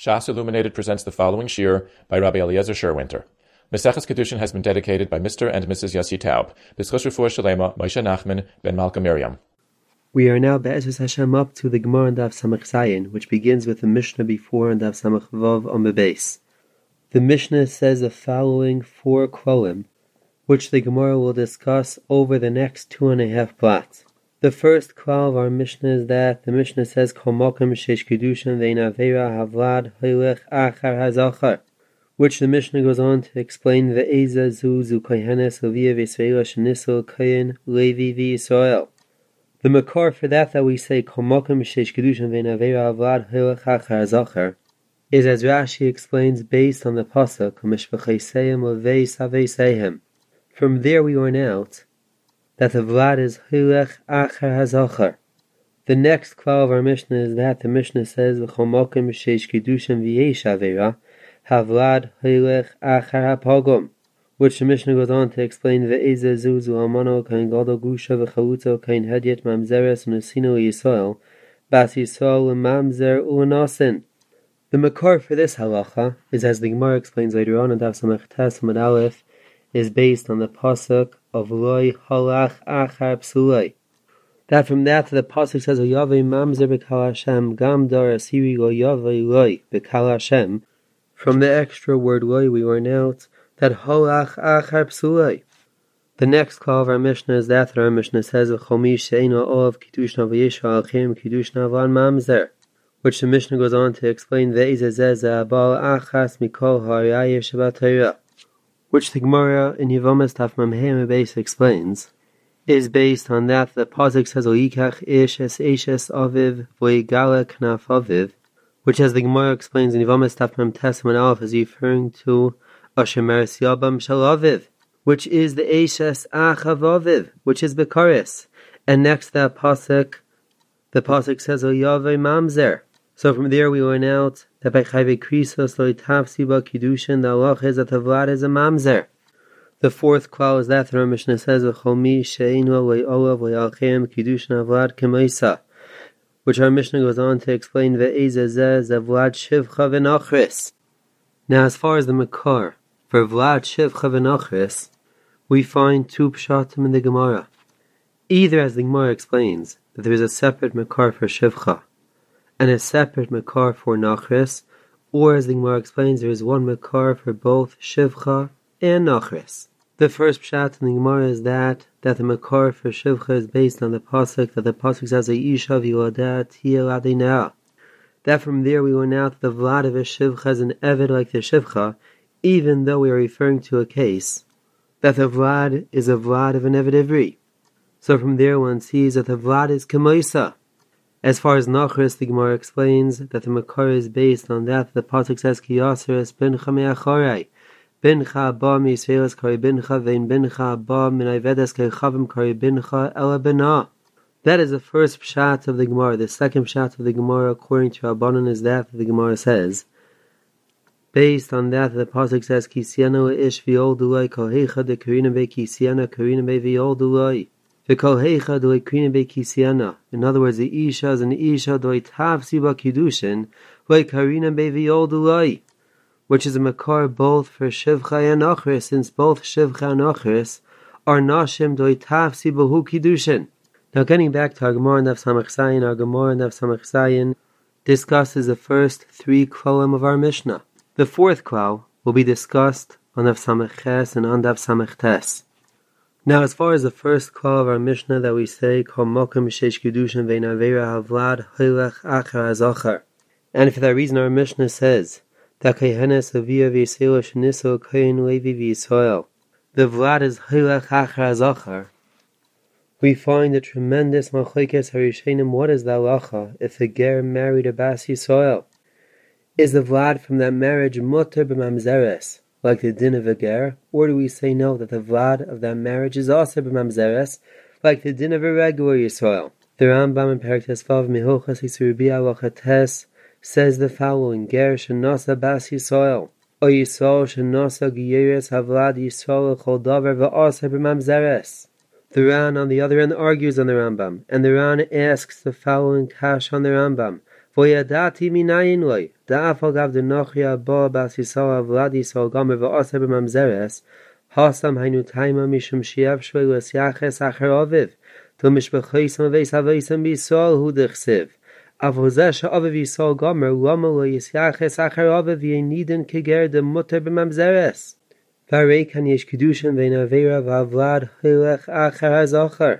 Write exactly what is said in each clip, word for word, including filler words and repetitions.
Shas Illuminated presents the following shir by Rabbi Eliezer Sherwinter. Maseches Kedushin has been dedicated by Mister and Missus Yossi Taub. B'schus Refuah Shalema, Moshe Nachman, Ben Malka Miriam. We are now Be'ezus Hashem up to the Gemara and Daf Samach Zayin, which begins with the Mishnah before and Daf Samach Vav on the base. The Mishnah says the following four kvalim, which the Gemara will discuss over the next two and a half plots. The first kval of our Mishnah is that the Mishnah says Kol Mokem Sheish Kedushin Ve'ein Aveira Havlad Hoylech Achar Hazachar, which the Mishnah goes on to explain Ve'eza Zu Zu Kohenes Leviya V'Yisrael Shenisul Kohen Levi V'Yisrael. The makar for that that we say Kol Mokem Sheish Kedushin Ve'ein Aveira Havlad Hoylech Achar Hazachar is, as Rashi explains, based on the pasuk Mishpacheseim Levei Saveiseim. From there we learn out that the Vlad is Hilech Achar Hazachar. The next kval of our Mishnah is that the Mishnah says V'chol mokem sheish kedushin v'yesh aveira Havlad Hilech Achar HaPogum, which the Mishnah goes on to explain Ve'eze Zuzu Almano Kain Gadol Gusha V'chalutzo Kain Hedyet Mamzeres Unusino Yisrael Bas Yisrael Mamzer U'anasin. The makar for this halacha is, as the Gemara explains later on in Daf Samach Tes Amud Aleph, is based on the pasuk of Loi Halach Achar Psulai. That from that the pasuk says Oyavei Mamzer B'Kal Hashem Gam Dar Asiri Lo Yavei Loi B'Kal Hashem. From the extra word Loi we learn out that Halach Achar Psulai. The next call of our Mishnah is that our Mishnah says V'chomi She'eino Oav Kiddushna V'Yeshua Alchim Kiddushna V'an Mamzer, which the Mishnah goes on to explain Ve'eze Zeh Abal Achas Mikol Ha'Rayah Shabbat Torah, which the Gemara in Yevomes Daf Mamhem Beis explains, is based on that the pasuk says Oyikach Ish Es Eshes Aviv V'Yigala Knaf Aviv, which, as the Gemara explains in Yevomes Daf Mem Tes Amud Aleph, is referring to Ashemer Siyabam Shel Aviv, which is the Eshes Achav Aviv, which is Bekaris. And next that pasuk, the pasuk says Oyavei Mamzer. So from there we learn out that by Chayvei Krisos Lo Yitavsi Ba Kiddushin, the halach is that the Vlad is a Mamzer. The fourth klal is that the Rosh Mishnah says V'chol mi she'einu Lo Olav Lo Yalchem Kiddushin Vlad K'meisa, which our Mishnah goes on to explain Ve'eze Zeh Vlad Shivcha V'Nachris. Now, as far as the makar for Vlad Shivcha V'Nachris, we find two pshatim in the Gemara. Either, as the Gemara explains, that there is a separate makar for Shivcha and a separate makar for Nachris, or as the Gemara explains, there is one makar for both Shivcha and Nachris. The first pshat in the Gemara is that that the makar for Shivcha is based on the pasuk that the pasuk says Isha v'Yiladah Tiyel Adinah. That from there we learn out that the Vlad of a Shivcha is an Eved like the Shivcha, even though we are referring to a case that the Vlad is a Vlad of an Eved Ivri. So from there one sees that the Vlad is K'moisa. As far as Nachris, the Gemara explains that the makar is based on that the pasuk says Ki Yaser es bincha me'achorai bincha ba mi'Yisrael kari bincha vein bincha ba min Avedes kari chavim kari bincha ela bena. That is the first pshat of the Gemara. The second pshat of the Gemara, according to Rabbanan, is that the Gemara says, based on that the pasuk says Ki siena ish v'yoldulai kol heicha de karina be ki siena karina be v'yoldulai. In other words, the Isha is an Isha doi tavsi ba kiddushin like Karina bevi oldulai, which is a makar both for Shivcha and Nachris, since both Shivcha and Nachris are Nashim doi tavsi bahu kiddushin. Now, getting back to our Gemara and Daf Samach Zayin, our Gemara and Daf Samach Zayin discusses the first three klalim of our Mishnah. The fourth klal will be discussed on Daf Samach Ches and on Daf Samach Tes. Now, as far as the first klal of our Mishnah that we say, Kol Mokem Sheish Kedushin Ve'ein Aveira Havlad Hoylech Achar Hazachar, and for that reason our Mishnah says that Kohenes Leviya V'Yisrael Shenisul Kohen Levi V'Yisrael, the Vlad is Hoylech Achar Hazachar. We find a tremendous machlokes harishenim. What is the halacha if the ger married a bas Yisrael? Is the Vlad from that marriage mutter b'mamzeres, like the din of a ger, or do we say no, that the Vlad of that marriage is also b'mamzeres, like the din of a regular Yisrael? The Rambam in Perek Tesvav Mihochas Yisurubi Halacha Tes says the following: Ger shenasa bas Yisrael, o Yisrael shenasa giyeres havlad Yisrael chol davar va'aser b'mamzeres. The Ran, on the other end, argues on the Rambam, and the Ran asks the following kash on the Rambam: Voyadati minayin loy, da'afal gav de nochia ba bas Yisrael avlad Yisrael gomer v'aser b'mamzeres, hasam hainu taima mishum shiav shvei l'syaches acher aviv, to mishbechayim aveis aveisam b'Yisrael hu dechsev. Avozeh she'aviv Yisrael gomer, lama lo yisyaches acher aviv yeniden keger de mutter b'mamzeres. Varei kan yesh kedushin vein avera v'avlad hilech acher hazacher.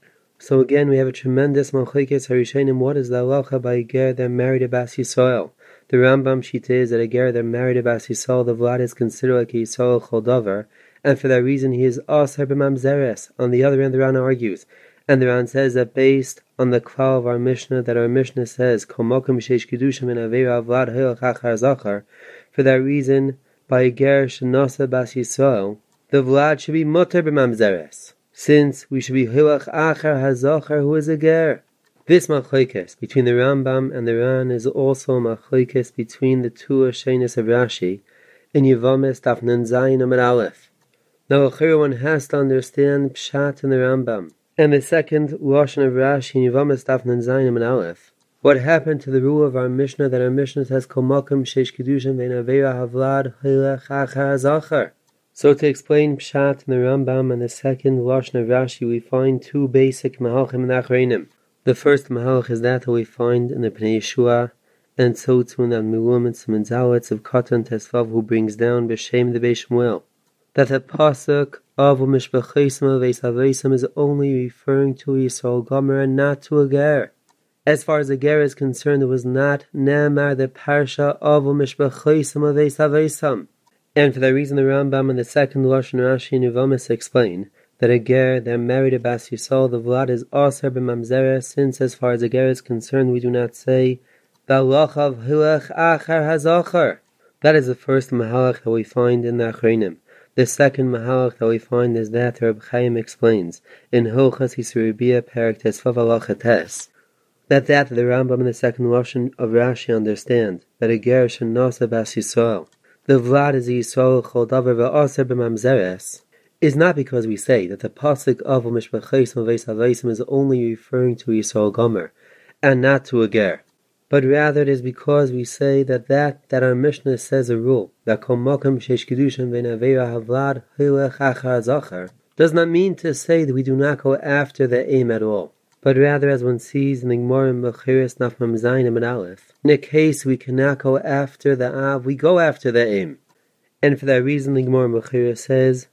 So again, we have a tremendous malchikes harishonim. What is the halacha by a ger that married a bas Yisrael? The Rambam shita is that a ger that married a bas Yisrael, the vlad is considered like a Yisrael chol davar, and for that reason he is aser b'mamzeres. On the other hand, the Ran argues, and the Ran says that based on the klal of our Mishnah, that our Mishnah says kol mokum sheish kedushim in avera vlad hilach achar zachar, for that reason, by a ger shenasa bas Yisrael, the vlad should be mutter b'mamzeres, since we should be hilach achar hazachar who is a ger. This machlokes between the Rambam and the Ran is also machlokes between the two Ashenis of Rashi in Yevamis Daf Nun Zayin Amud Aleph. Now, one has to understand Pshat in the Rambam and the second Lashon of Rashi in Yevamis Daf Nun Zayin Amud Aleph. What happened to the rule of our Mishnah that our Mishnah says Kol Makom Sheish Kedushin Vein Avera Havlad Hilech Achar Hazachar? So to explain Pshat in the Rambam and the second Lashon of Rashi, we find two basic Mahalchim in the Achreinim. The first Mahalch is that that we find in the Pnei Yeshua, and so too in the Milum and Siman Zaletz of Katan Tesvav, who brings down B'Shem the Beis Shmuel, that the pasuk of Mishbechayim Aveis Aveisam is only referring to Yisrael Gomer and not to a ger. As far as a ger is concerned, it was not Ne'emar the parsha of Mishbechayim Aveis Aveisam. And for that reason, the Rambam and the second Lashon Rashi in Yevamis explain that a ger that married a bas Yisrael, the vlad is aser b'mamzeres, since as far as a ger is concerned, we do not say the halacha of hilech achar hazachar. That is the first mahalach that we find in the Achreinim. The second mahalach that we find is that Reb Chaim explains in Hilchas Yisrael Perek Tesvav Halacha Tes, that that the Rambam and the second Lashon of Rashi understand that a ger shenasa bas Yisrael, the vlad is a Yisrael chol davar v'aser b'mamzeres, is not because we say that the pasuk of Mishbechayim Aveis Aveisam is only referring to Yisrael Gomer and not to a ger, but rather it is because we say that that, that our Mishnah says a rule that Kol Makom Sheish Kedushin Vein Avera Havlad Hilech Achar Zachar does not mean to say that we do not go after the aim at all, but rather, as one sees in the Gemara in Bechiris Daf Mem Zayin Amud Aleph, in a case we cannot go after the av, we go after the aim, and for that reason the Gemara in Bechiris says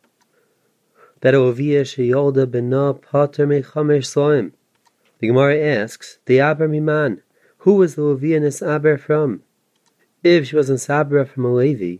that Ovia Sheyolda Bena Pater Mechamesh Soim. The Gemara asks, the Aber Miman, who was the Ovia Nisaber from? If she was Nisaber from a Levi,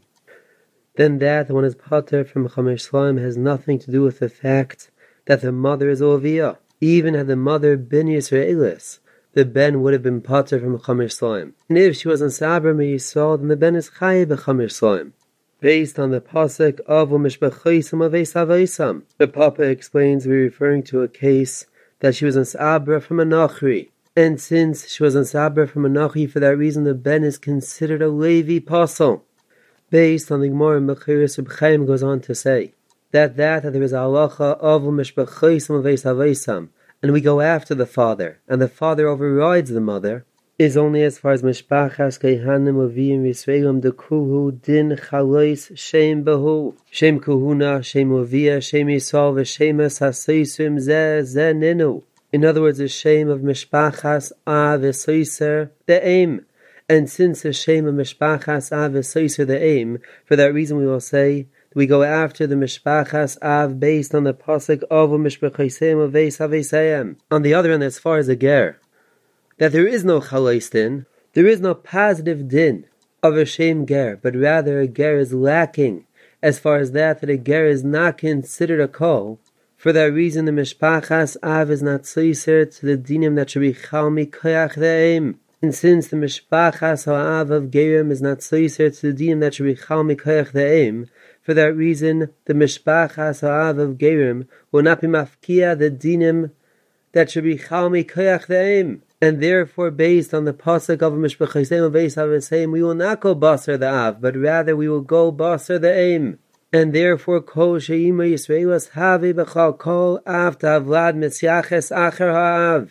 then that one is Pater from Chamesh Soim has nothing to do with the fact that the mother is Ovia. Even had the mother been Yisraelis, the ben would have been Pater from Chamesh Soim. And if she was Nisaber Me Yisrael, then the ben is Chayiv Chamesh Soim, based on the pasuk of Mishbechayim Aveis Aveisam. The Papa explains we're referring to a case that she was an Sabra from a Nachri, and since she was an Sabra from a Nachri, for that reason the ben is considered a Levi Pasul. Based on the Gemara in Bechiris, Reb Chaim goes on to say that that, that there is a halacha of Mishbechayim Aveis Aveisam, and we go after the father, and the father overrides the mother, is only as far as Mishpachas Kehanim Levim Yisraelim Dekuhu Din Chalois Shem Behu Shem Kuhuna Shem Levia Shem Yisrael V'Shemas Haseisim Zeh Zeh Ninu. In other words, the shame of Mishpachas Av V'Seiser the aim. And since the shame of Mishpachas Av V'Seiser the aim, for that reason we will say we go after the Mishpachas Av based on the pasuk of Mishpachayim Aveis Aveisayim. On the other hand, as far as a ger, that there is no chalais din, there is no positive din of a shame ger, but rather a ger is lacking as far as that, that a ger is not considered a kol. For that reason, the Mishpachas Av is not tzeiser to the dinim that should be chalmi koyach the'im. And since the Mishpachas Ha'av of Gerim is not tzeiser to the dinim that should be chalmi koyach the'im, for that reason, the Mishpachas Ha'av of Gerim will not be mafkia the dinim that should be chalmi koyach the'im. And therefore, based on the pasuk of Mishpachayim Aveis Aveisayim, we will not go basar the av, but rather we will go basar the aim. And therefore, kol she'ima Yisraelos have b'chal kol av ta'avlad misyaches acher ha'av.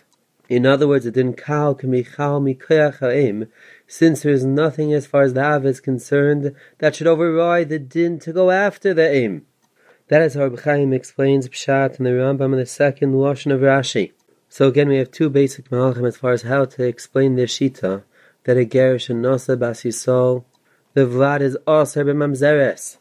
In other words, a din kal can be chal mikoyach ha'im, since there is nothing as far as the av is concerned that should override the din to go after the aim. That is how Reb Chaim explains Pshat in the Rambam in the second Lashon of Rashi. So again, we have two basic malachim as far as how to explain the shita that a ger shenasa bas yisol, the vlad is aser b'mamzeres.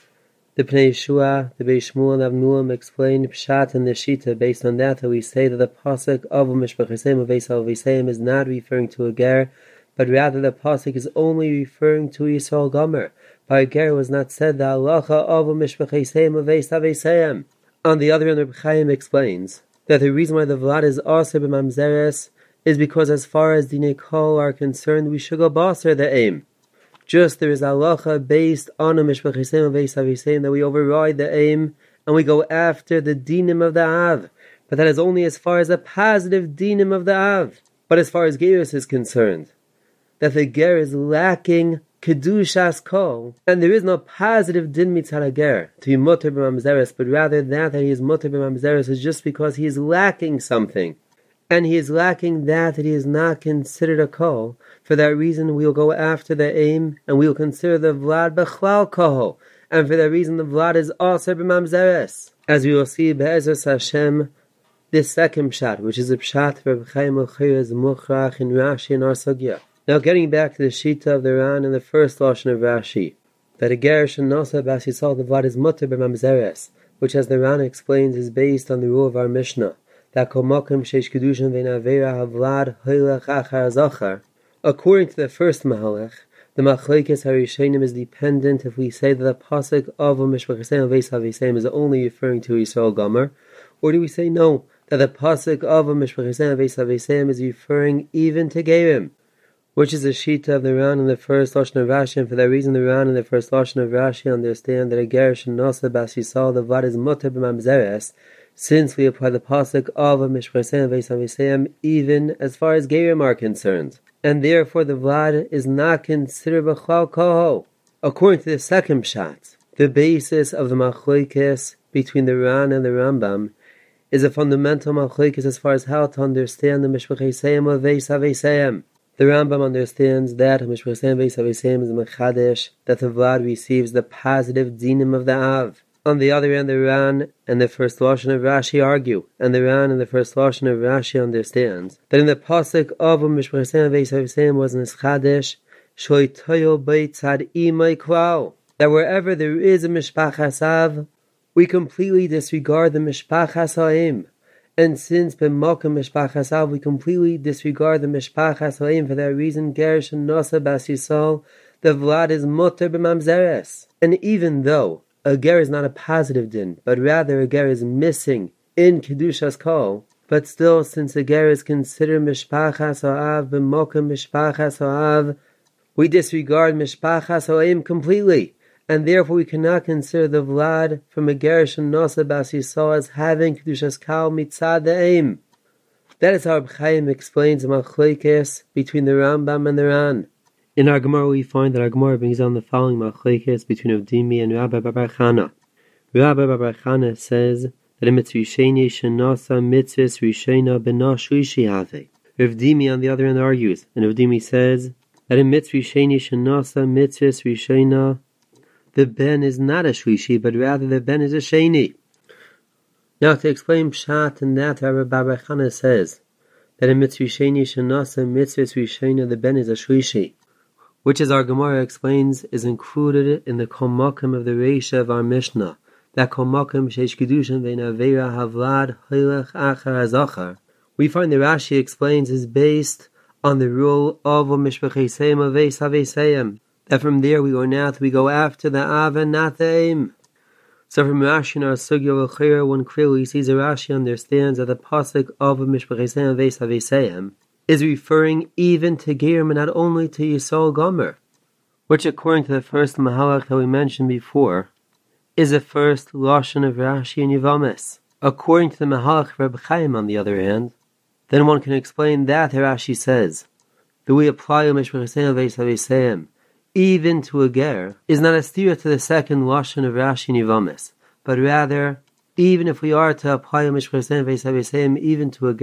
The Pnei Yeshua, the Beis Shmuel, and Avnuam explain Pshat and the Shita. Based on that, that we say that the pasuk of Mishpachaseim Aveisal Aveseim is not referring to a ger, but rather the pasuk is only referring to Yisrael Gomer. By a ger was not said the halacha of Mishpachaseim Aveisal Aveseim. On the other hand, Reb Chaim explains that the reason why the vlad is aser b'mamzeres is because as far as dinei kol are concerned, we should go baser the aim. Just there is halacha based on a mishpachaseim aveis aviseim that we override the aim and we go after the dinim of the av. But that is only as far as a positive dinim of the av. But as far as gerus is concerned, that the ger is lacking kedushas kol, and there is no positive din mitzad ger to be muter b'mamzeres, but rather that that he is muter b'mamzeres is just because he is lacking something. And he is lacking that that he is not considered a kol. For that reason, we will go after the aim, and we will consider the vlad bechlal kol. And for that reason, the vlad is aser b'mamzeres. As we will see, be'ezras Hashem, this second pshat, which is a pshat Reb Chaim Ochir is muchrach in Rashi and our sugya. Now, getting back to the shita of the Ran and the first lashon of Rashi, that a ger shenasa bas yisol, the vlad is muter b'mamzeres, which, as the Ran explains, is based on the rule of our Mishnah, that kol makom sheish kedushin ve'in avera havlad hoylech achar zachar. According to the first mahalech, the machlekes harishonim is dependent if we say that the pasuk of Mishpachaseim Aveis Haveseim is only referring to Yisrael Gomer, or do we say no, that the pasuk of Mishpachaseim Aveis Haveseim is referring even to Gerim, which is the shita of the Ran in the first lashon of Rashi, and for that reason the Ran in the first lashon of Rashi understand that a ger shenasa bas yisol, the vlad is muter b'mamzeres, since we apply the pasuk of Mishpachaseim Aveis Haveseim even as far as Gerim are concerned. And therefore the vlad is not considered b'chlal koho. According to the second pshat, the basis of the machlokes between the Ran and the Rambam is a fundamental machlokes as far as how to understand the Mishpachaseim Aveis Haveseim. The Rambam understands that Mishpachaseim Aveis Haveseim is mechadesh, that the vlad receives the positive dinim of the av. On the other hand, the Ran and the first lashon of Rashi argue, and the Ran and the first lashon of Rashi understands that in the pasuk of Mishpachaseim Aveis Haveseim was nischadesh shoytoyo beitzad imay klal, that wherever there is a mishpachas av, we completely disregard the mishpachas ha'im, and since b'makom mishpachas av we completely disregard the mishpachas ha'im, for that reason ger shenasa bas yisol, the vlad is muter b'mamzeres. And even though a ger is not a positive din, but rather a ger is missing in kedushas kol, but still, since a ger is considered mishpachas ha'av b'mokem mishpachas ha'av, we disregard mishpachas ha'im completely, and therefore we cannot consider the vlad from a ger shenasa bas yisol as having kedushas kol mitzad the aim. That is how Reb Chaim explains the machlokes between the Rambam and the Ran. In our Gemara, we find that our Gemara brings down the following machlekes between Avdimi and Rabbi Bar Chana. Rabbi Bar Chana says that a mitzvah sheni shenasa mitzvahs rishena b'na shlishi have. Avdimi, on the other hand, argues, and Avdimi says that a mitzvah sheni shenasa mitzvahs rishena, the ben is not a shlishi, but rather the ben is a sheni. Now, to explain pshat and that, Rabbi Bar Chana says that a mitzvah sheni shenasa mitzvahs rishena, the ben is a shlishi, which, as our Gemara explains, is included in the kol makom of the Reisha of our Mishnah, that kol makom sheish kedushin ve'in avera havlad hoylech achar zachar. We find the Rashi explains is based on the rule of Mishpachaseim Aveis Haveseim, that from there we go now, we go after the av and not the aim. So from Rashi in our sugya l'chira, one clearly sees that Rashi understands that the pasuk of Mishpachaseim Aveis Haveseim is referring even to Gerim and not only to Yisrael Gomer, which, according to the first mahalach that we mentioned before, is the first lashon of Rashi and Yevamis. According to the mahalach of Reb Chaim, on the other hand, then one can explain that Rashi says that we apply Mishpachaseim Aveis Haveseim even to a ger is not a stira to the second lashon of Rashi and Yevamis, but rather, even if we are to apply Mishpachaseim Aveis Haveseim even to a ger,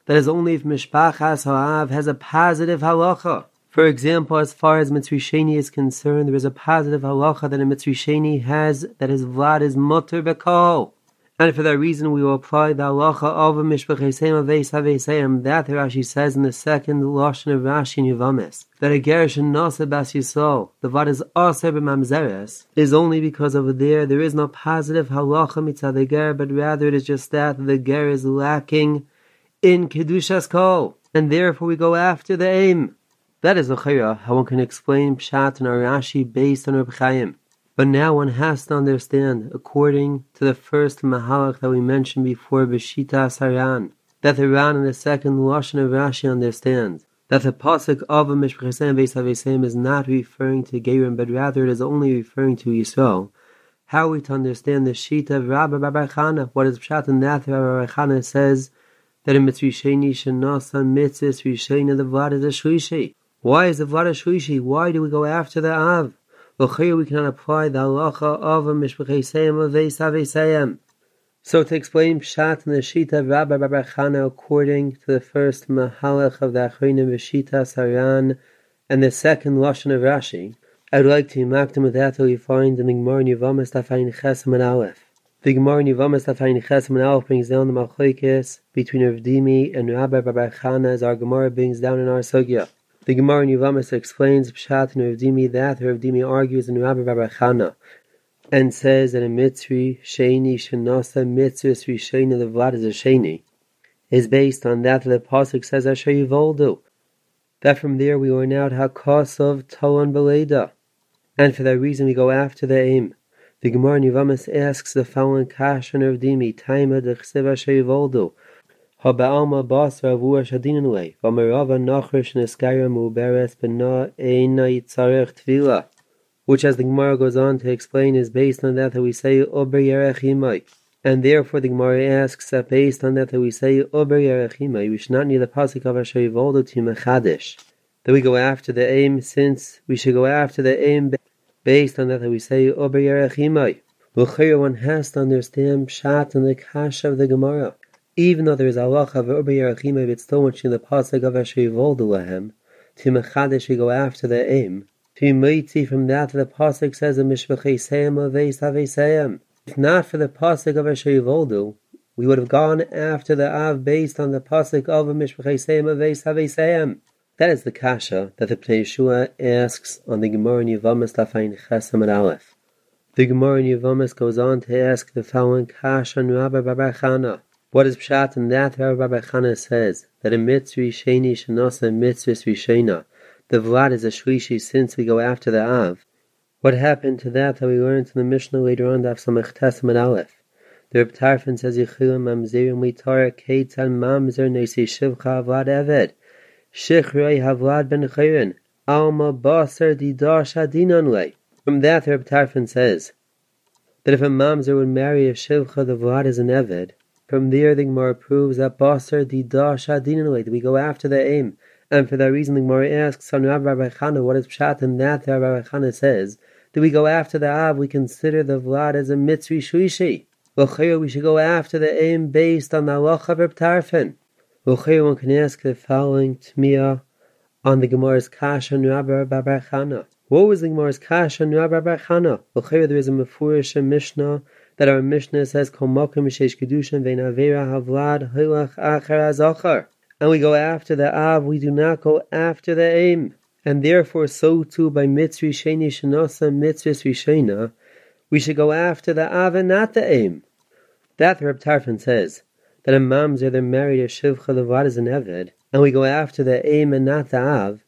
That is only if Mishpachas Ha'av has a positive halacha. For example, as far as Mitzri Sheni is concerned, there is a positive halacha that a Mitzri Sheni has that his vlad is mutter bekol. And for that reason, we will apply the halacha of a Mishpachesem Aveis Haveisayim, that Rashi says in the second Lashon of Rashi in Yevamis, that a Gerish and Nasa Bas Yisrael, the vlad is Aser b'Mamzeres, is only because over there, there is no positive halacha mitzad the Ger, but rather it is just that the Ger is lacking in Kedushas Kol, and therefore we go after the aim. That is l'chayra how one can explain Pshat and Rashi based on Reb Chaim. But now one has to understand, according to the first Mahalach that we mentioned before, B'Shitas Haran, that the Ran and the second Lashon of Rashi understand that the pasuk of a Mishpachesem Beis Haveisayim is not referring to Gerim, but rather it is only referring to Yisrael. How are we to understand the Shita of Rabbi Bar Chana? What is Pshat in that? Rabbi Bar Chana says that in Mitzri Sheni Shenasa Mitzvah Rishena the Vlad is a Shlishi. Why is the Vlad a Shlishi? Why do we go after the Av? Well, here we cannot apply the halacha of a Mishpachesem Aveis Haveisayim. So to explain Pshat and the Shita of Rabbi Bar Chana according to the first Mahalach of the Achronim B'Shitas Haran and the second Lashon of Rashi, I would like to remark them with that we find in the Gemara in Yevamis Daf Ayin Ches and Aleph. The Gemara in Yevamis Daf Ayin Ches and Aleph brings down the Machlokes between Rav Dimi and Rabbi Bar Chana as our Gemara brings down in our Sugya. The Gemara in Yevamis explains Pshat and Rav Dimi that Rav Dimi argues in Rabbi Bar Chana and says that a Mitzri Sheni Shenasa Mitzvah Rishena the Vlad is a Sheni is based on that the pasuk says Asher Yivoldu. That from there we learn out Hakos of Talon Beleda, and for that reason we go after the aim. The Gemara in Yevamis asks the following Kash and Rav Dimi Taima Dechsev Asher Yivoldu. Haba'alma basra avua shadinanle, v'amarava nachrish neskaya muberes b'na eina yitzarech tvila, which as the Gemara goes on to explain is based on that that we say ober yerech yimai, and therefore the Gemara asks that based on that that we say ober yerech yimai, we should not need the pasuk of Asher Yivoldu to mechadish, that we go after the aim, since we should go after the aim based on that that we say ober yerech yimai. L'chayr one has to understand Pshat and the Kash of the Gemara. Even though there is halacha of Ober Yerech Yimai, it's still much in the pasuk of Asher Yivoldu Lahem, to mechadish we go after the aim. To mitzi from that the pasuk says a Mishpachesem Aveis Haveisayim. If not for the pasuk of Asher Yivoldu, we would have gone after the Av based on the pasuk of a Mishpachesem Aveis Haveisayim. That is the kasha that the Pnei Yeshua asks on the Gemara in Yevamis Daf Ayin Ches and Aleph. The Gemara in Yevamis goes on to ask the following kasha on Rabbi Bar Chana. What is Pshat in that Rabbi Bar Chana says that a Mitzri Sheni Shenasa Mitzvah Rishena, the Vlad is a Shlishi since we go after the Av. What happened to that that we learned in the Mishnah later on Daf Samach Tes and Aleph? The Reb Tarfon says Yechilim Mamzerim Litara Keitzan Mamzer Neisi Shivcha Vlad Eved Shichrei Havlad Ben Chayrin Alma Basar Didash Adinanle. From that the Reb Tarfon says that if a Mamzer would marry a Shivcha, the Vlad is an Eved. From there, the Gemara proves that Basar Didash Adinanle, we go after the aim. And for that reason, the Gemara asks on Rabbi Bar Chana, what is Pshat in that Rabbi Bar Chana says? Do we go after the Av? We consider the Vlad as a Mitzri Shlishi. L'chayr, we should go after the aim based on the halacha of Reb Tarfon. L'chayr, one can ask the following Tmiyah on the Gemara's Kash on Rabbi Bar Chana. What was the Gemara's Kash on Rabbi Bar Chana? L'chayr, there is a Mefurish Mishnah that our Mishnah says Kol Mokem Shesh Kedushin Vein Avera Havlad Hilach Acher Azachar, and we go after the Av, we do not go after the aim. And therefore, so too by Mitzri Sheni Shenasa Mitzvah Rishena, we should go after the Av and not the aim. That Reb Tarfon says that a Mamzer they're married a Shivcha the Vlad is an Eved, and we go after the aim and not the Av,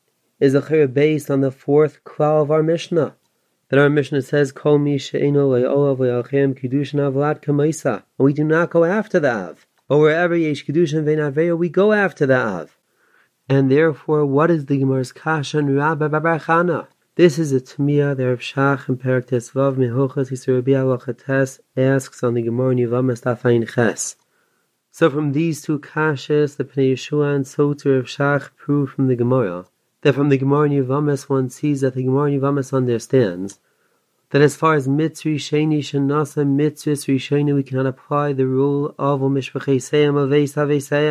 is a chayr based on the fourth klal of our Mishnah. That our Mishnah says, Kol mi she'eno le'olav le'alchem kiddushin avlad kamaisa. And we do not go after the Av. But wherever yesh kiddushin vein aveya, we go after the Av. And therefore, what is the Gemara's Kasha and Rabbi Bar Chana? This is a Tmiyah that Rav Shach in Perek Tesvav Mehochas Yisrael Halachates asks on the Gemara in Yevamis Daf Ayin Ches. So from these two Kashas, the Pnei Yeshua and so to Rav Shach prove from the Gemara that from the Gemara in Yevamis one sees that the Gemara in Yevamis understands that as far as Mitzri Sheni Shenasa Mitzvah Rishena, we cannot apply the rule of Mishpachesem Aveis Haveisayim.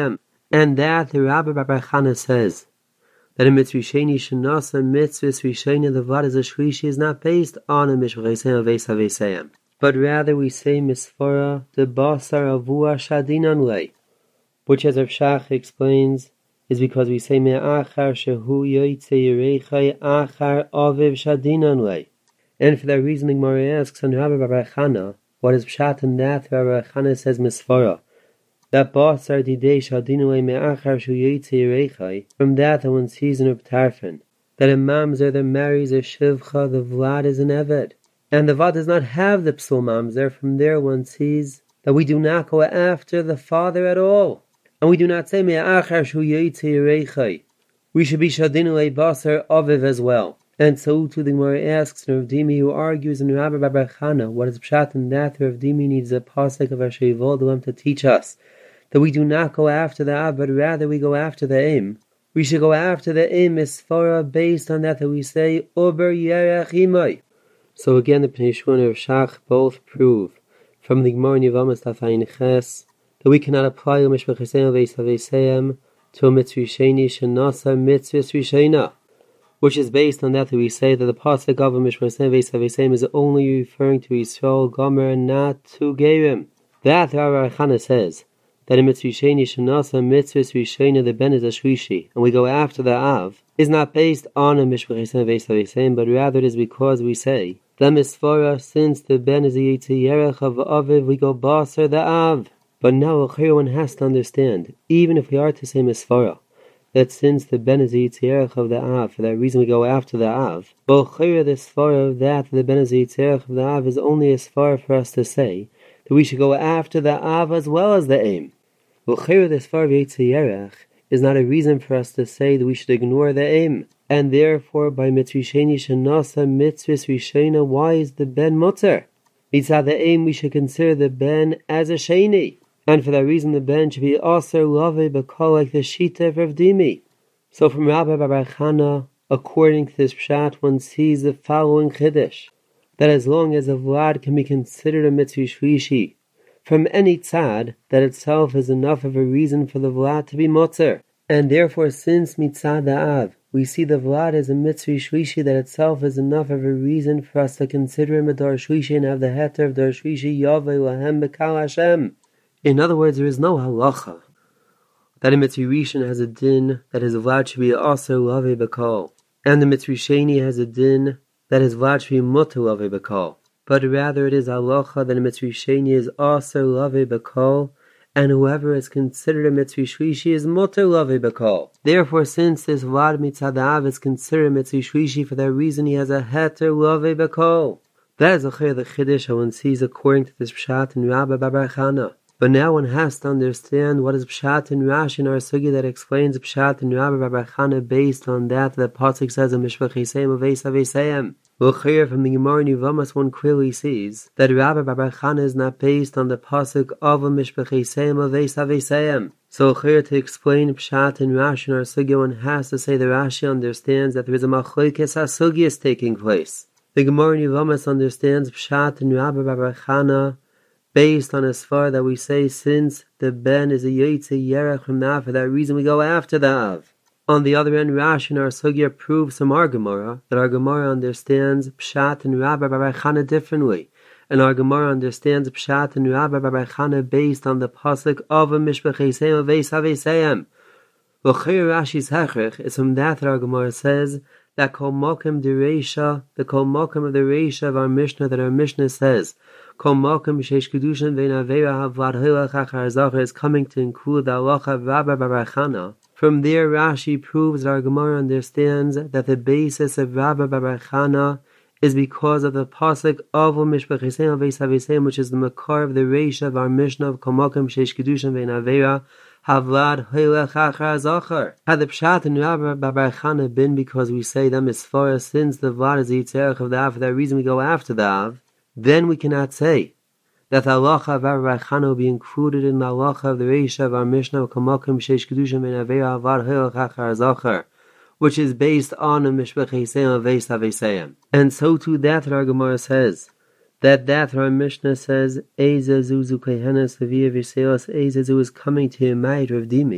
And that the Rabbi Bar Chana says that a mitzvah sheni shenasa mitzvah rishena the vlad is a shlishi is not based on a mishvachesem aves avesayim, but rather we say misfara the basar avua shadinan lei, which as Rav Shach explains is because we say me'achar shehu yoytze yerechai achar aviv shadinan lei. And for that reason the Gemara asks on Rabbi Bar Chana, what is pshat in that Rabbi Bar Chana says misfara that basar didei shadinu lei me'achar shehu yoytze yerechai, from that one season of Tarfin, that a mamzer that marries a shivcha, the vlad is an eved, and the vlad does not have the psul mamzer. From there one sees that we do not go after the father at all. And we do not say me'achar shu yoytze yerechai. We should be shadinu le basar aviv as well. And so too the Gemara asks Rav Dimi, who argues in Rabbi Bar Chana, what is pshat in that Rav Dimi needs a pasuk of Asher Yivoldu to teach us that we do not go after the av, but rather we go after the aim. We should go after the aim misfara based on that that we say uber yerech imai. So again, the Pnei Shua and Rav Shach both prove from the Gemara in Yevamos Daf Ayin Ches that we cannot apply a mishvachesem aves avesayim to a mitzvah sheni shenasa mitzvah rishena, which is based on that that we say that the pasuk of a mishvachesem aves avesayim is only referring to Yisrael Gomer and not to Gerim. That Rabbi Chana says that a mitzvah sheni shenasa mitzvah rishena the ben is a shlishi, and we go after the av, is not based on a mishvachesem aves avesayim, but rather it is because we say that misfara, since the ben is a yitzi yerech of aviv, we go basar the av. But now one has to understand, even if we are to say misfara, that since the ben is a yitzirach of the av, for that reason we go after the av, but the svara of that the ben is a yitzirach of the av is only a svara for us to say that we should go after the av as well as the aim. The svara of yitzirach is not a reason for us to say that we should ignore the aim. And therefore, by mitzvah sheni shenasa mitzvah rishena, why is the ben mutter? Mitzvah the aim, we should consider the ben as a sheni. And for that reason, the ben should be aser lave bakal like the shita of Rav Dimi. So from Rabbi Bar Chana, according to this pshat, one sees the following chiddush, that as long as a vlad can be considered a mitzvah shlishi from any tzad, that itself is enough of a reason for the vlad to be motzer. And therefore, since mitzad ha'av, we see the vlad as a mitzvah shlishi, that itself is enough of a reason for us to consider him a dar shlishi and have the heter of dar shlishi yaveh lahem bekal Hashem. In other words, there is no halacha that a mitzvah rishon has a din that his vlad should be aser lavei bakal, and the mitzvah sheni has a din that his vlad should be mutter lavei bakal. But rather it is halacha that a mitzvah sheni is aser lavei bakal, and whoever is considered a mitzvah shlishi is mutter lavei bakal. Therefore, since this vlad mitzad av is considered a mitzvah shlishi, for that reason he has a heter lavei bakal. That is a chayr the chiddush one sees according to this pshat in Rabbi Bar Chana. But now one has to understand what is pshat in Rashi in our sugi that explains pshat in Rabbi Bar Chana based on that the pasuk says a mishvachesem aves avesayim. Well, here from the Gemara in Yevamos one clearly sees that Rabbi Bar Chana is not based on the pasuk of a mishvachesem aves avesayim. So here to explain pshat in Rashi in our sugi, one has to say that Rashi understands that there is a machlokes hasugias taking place. The Gemara in Yevamos understands pshat in Rabbi Bar Chana based on a svar that we say since the ben is a yitze yerech from the av, for that reason we go after the av. On the other end, Rashi in our sugya proves from our Gemara that our Gemara understands pshat and Rabbi Bar Chana differently, and our Gemara understands pshat and Rabbi Bar Chana based on the pasuk of a mishvachesem aves avesayim. L'chayr Rashi's hechrich is from that that our Gemara says that kol mokem de reisha, the kol mokem of the reisha of our Mishnah, that our Mishnah says Kol Malkum Sheish Kedushin Vein Avera Havad Hilach Achar Zachar is coming to include the halacha of Rabbi Bar Chana. From there, Rashi proves that our Gemara understands that the basis of Rabbi Bar Chana is because of the pasuk of Mishpachesem Aves Avesem, which is the makar of the reish of our Mishnah of Kol Malkum Sheish Kedushin Vein Avera Havad Hilach Achar Zachar. Had the pshat in Rabbi Bar Chana been because we say them as far as since the vlad is the yitzerach of the av, for that reason we go after the av, then we cannot say that the halacha of Rabbi Bar Chana will be included in the halacha of the reish of our Mishnah of Kamakim Sheish Kedushin Ben Avera Avad Hilach Achar Zachar, which is based on a Mishpachesem Aves Avesayim. And so too that our Gemara says, that that our Mishnah says, Eizazu Zukehenes Leviya Viseos Eizazu is coming to Yemait Rav Dimi,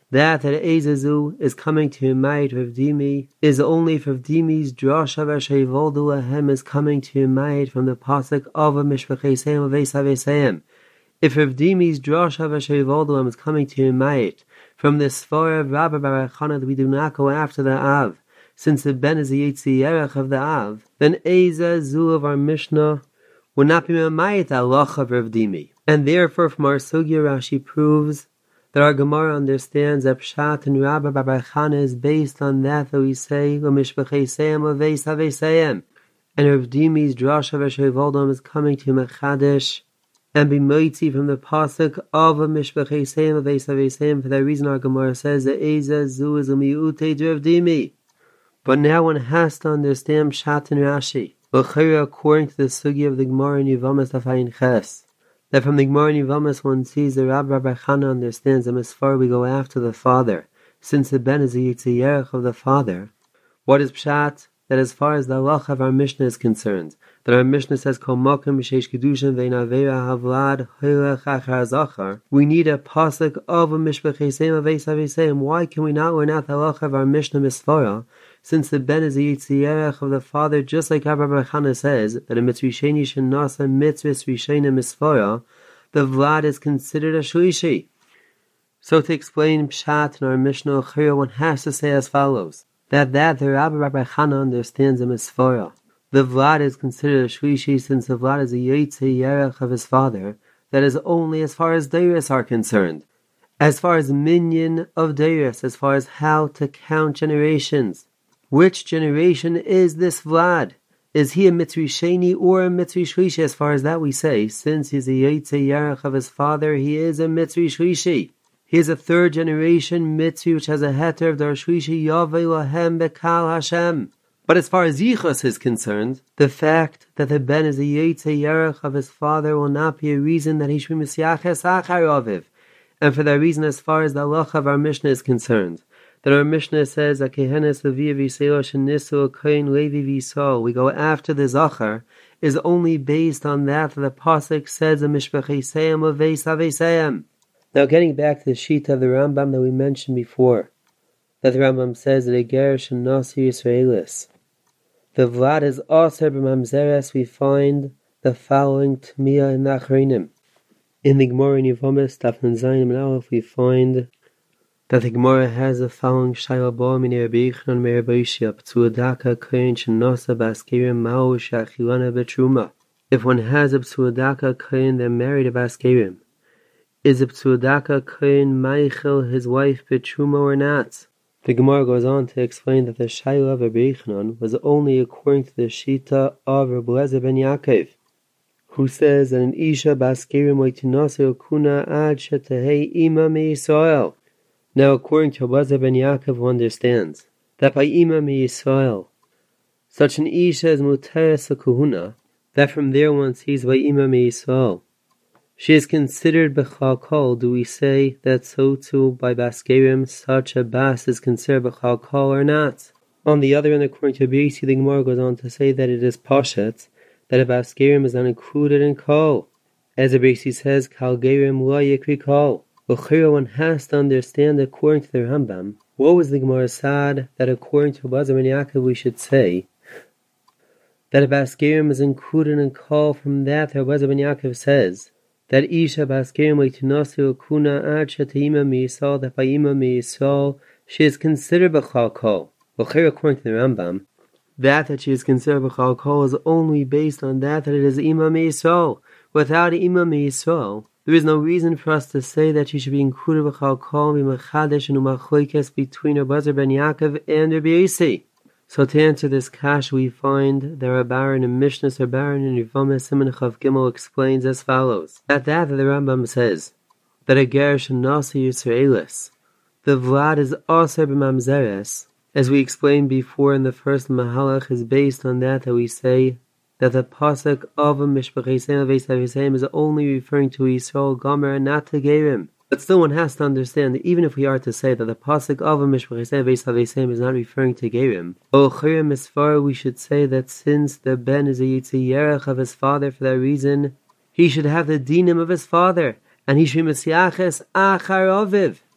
That that Ezazu is coming to Umayit Rav Dimi is only if Rav Dimi's drasha v'sheivoldu lahem is coming to Umayit from the pasuk of a mishpacheseim of Esaveseim. If Rav Dimi's drasha v'sheivoldu is coming to Umayit from the Sfora of Rabbi Bar Chana that we do not go after the Av, since the Ben is the Yitziyerech of the Av, then Ezazu of our Mishnah would not be Umayit halacha of Rav Dimi. And therefore from our Sugya Rashi proves that our Gemara understands that Pshat and Rabbi Bar Chana is based on that that we say L'mishpacheseim Aveis Aveseim, and Rav Dimi's drasha v'sheivoldom is coming to Mechadesh and be moitzi from the pasuk of a Mishpacheseim Aveis Aveseim. For that reason, our Gemara says that Eza Zu is a miutei Rav Dimi. But now one has to understand Pshat and Rashi. L'chayra, according to the Sugya of the Gemara in Yevamos Tafayin Ches, that from the Gemara in Yevamos one sees that Rabbi Bar Chana understands that as far we go after the father, since the Ben is the Yitziyerech of the father. What is Pshat? That as far as the halacha of our Mishnah is concerned, that our Mishnah says Kol Mokem B'Sheish Kedushin Ve'in Avera Havlad Hoylech Achar Zachar, we need a pasuk of a Mishpacheseim Aveis Aveseim. Why can we not learn out the halacha of our Mishnah Misfara, since the Ben is the Yitziyerech of the father, just like Rabbi Bar Chana says that a Mitzvah Sheni Shenasa Mitzvah Rishena Misfara, the Vlad is considered a Shlishi. So to explain Pshat in our Mishnah Chira, one has to say as follows: that that the Rabbi Bar Chana understands a Misfara. The Vlad is considered a Shlishi since the Vlad is a Yitziyerech of his father. That is only as far as Deiros are concerned. As far as minyan of Deiros, as far as how to count generations. Which generation is this Vlad? Is he a Mitzri Sheni or a Mitzri Shlishi? As far as that we say, since he's a Yitzei Yarech of his father, he is a Mitzri Shlishi. He is a third generation Mitzri which has a heter of Dar Shlishi Yavei Lahem Bekal Hashem. But as far as Yichus is concerned, the fact that the Ben is a Yitzei Yarech of his father will not be a reason that he should be Misyaches Achar Aviv. And for that reason, as far as the halacha of our Mishnah is concerned, that our Mishnah says that Kehenes Levi V'Yisrael Shenisu Kohen Levi V'Yisrael, we go after the Zachar, is only based on that the pasuk says a Mishpacheseim Aveis Aveseim. Now getting back to the sheet of the Rambam that we mentioned before, that the Rambam says that a Ger Shenasi Yisraelis, the Vlad is Aser B'Mamzeres, we find the following Tmiya in the Achreinim. In the Gemara in Yevamos Daf Nun Zayin and Aleph we find that the Gemara has the following Shaila Bo Min Rabbi Yochanan Meir B'Ishia B'Tzuadaka Kohen Shenasa Baskerim Ma'u Shachilana B'Truma. If one has a B'Tzuadaka Kohen that married a Baskerim, is a B'Tzuadaka Kohen Meichel his wife B'Truma or not? The Gemara goes on to explain that the Shaila of Rabbi Yochanan was only according to the Shita of Rabbi Eliezer ben Yaakov, who says that an Isha Baskerim Oitinase Okuna Ad Shetahei Ima Me'Yisrael. Now, according to Rabbi ben Yaakov, who understands that by Ima Me'Yisrael, such an Isha is Muteres Kahuna, that from there one sees by Ima Me'Yisrael, she is considered B'chal Kol. Do we say that so too by Baskerim, such a Bas is considered B'chal Kol or not? On the other hand, according to Rabbi Yissi, the Gemara goes on to say that it is Pashat, that a Baskerim is not included in Kol. As Rabbi Yissi says, Kal Gerim Lo Yikri Kol. One has to understand, according to the Rambam, what was the Gemara sad that according to Rabbi ben Yaakov we should say that a Baskerim is included in Kol. From that Rabbi ben Yaakov says that Isha Baskerim Leitinasi Okuna Ad Sheta'ima Me'Yisrael, that by Ima Me'Yisrael she is considered B'chal Kol. According to the Rambam, that that she is considered B'chal Kol is only based on that that it is Ima Me'Yisrael. Without Ima Me'Yisrael, there is no reason for us to say that she should be included B'chal Kol B'Mechadesh and Umachloikes between Rabbi ben Yaakov and Rabbi Yossi. So to answer this kash, we find that Rabbaran in Mishnah Rabbaran in Yevamos Siman Chav Gimel explains as follows: that that the Rambam says that a ger shenasa Yisraelis, the Vlad is Aser B'Mamzeres, as we explained before in the first Mahalach, is based on that that we say that the pasuk of a Mishpacheseim Aveis Aveseim is only referring to Yisrael Gomer and not to Gerim. But still one has to understand that even if we are to say that the pasuk of a Mishpacheseim Aveis Aveseim is not referring to Gerim, O Chirim Misfar, we should say that since the Ben is a Yitzei Yerech of his father, for that reason, he should have the dinim of his father, and he should be Mesiaches Achar Aviv.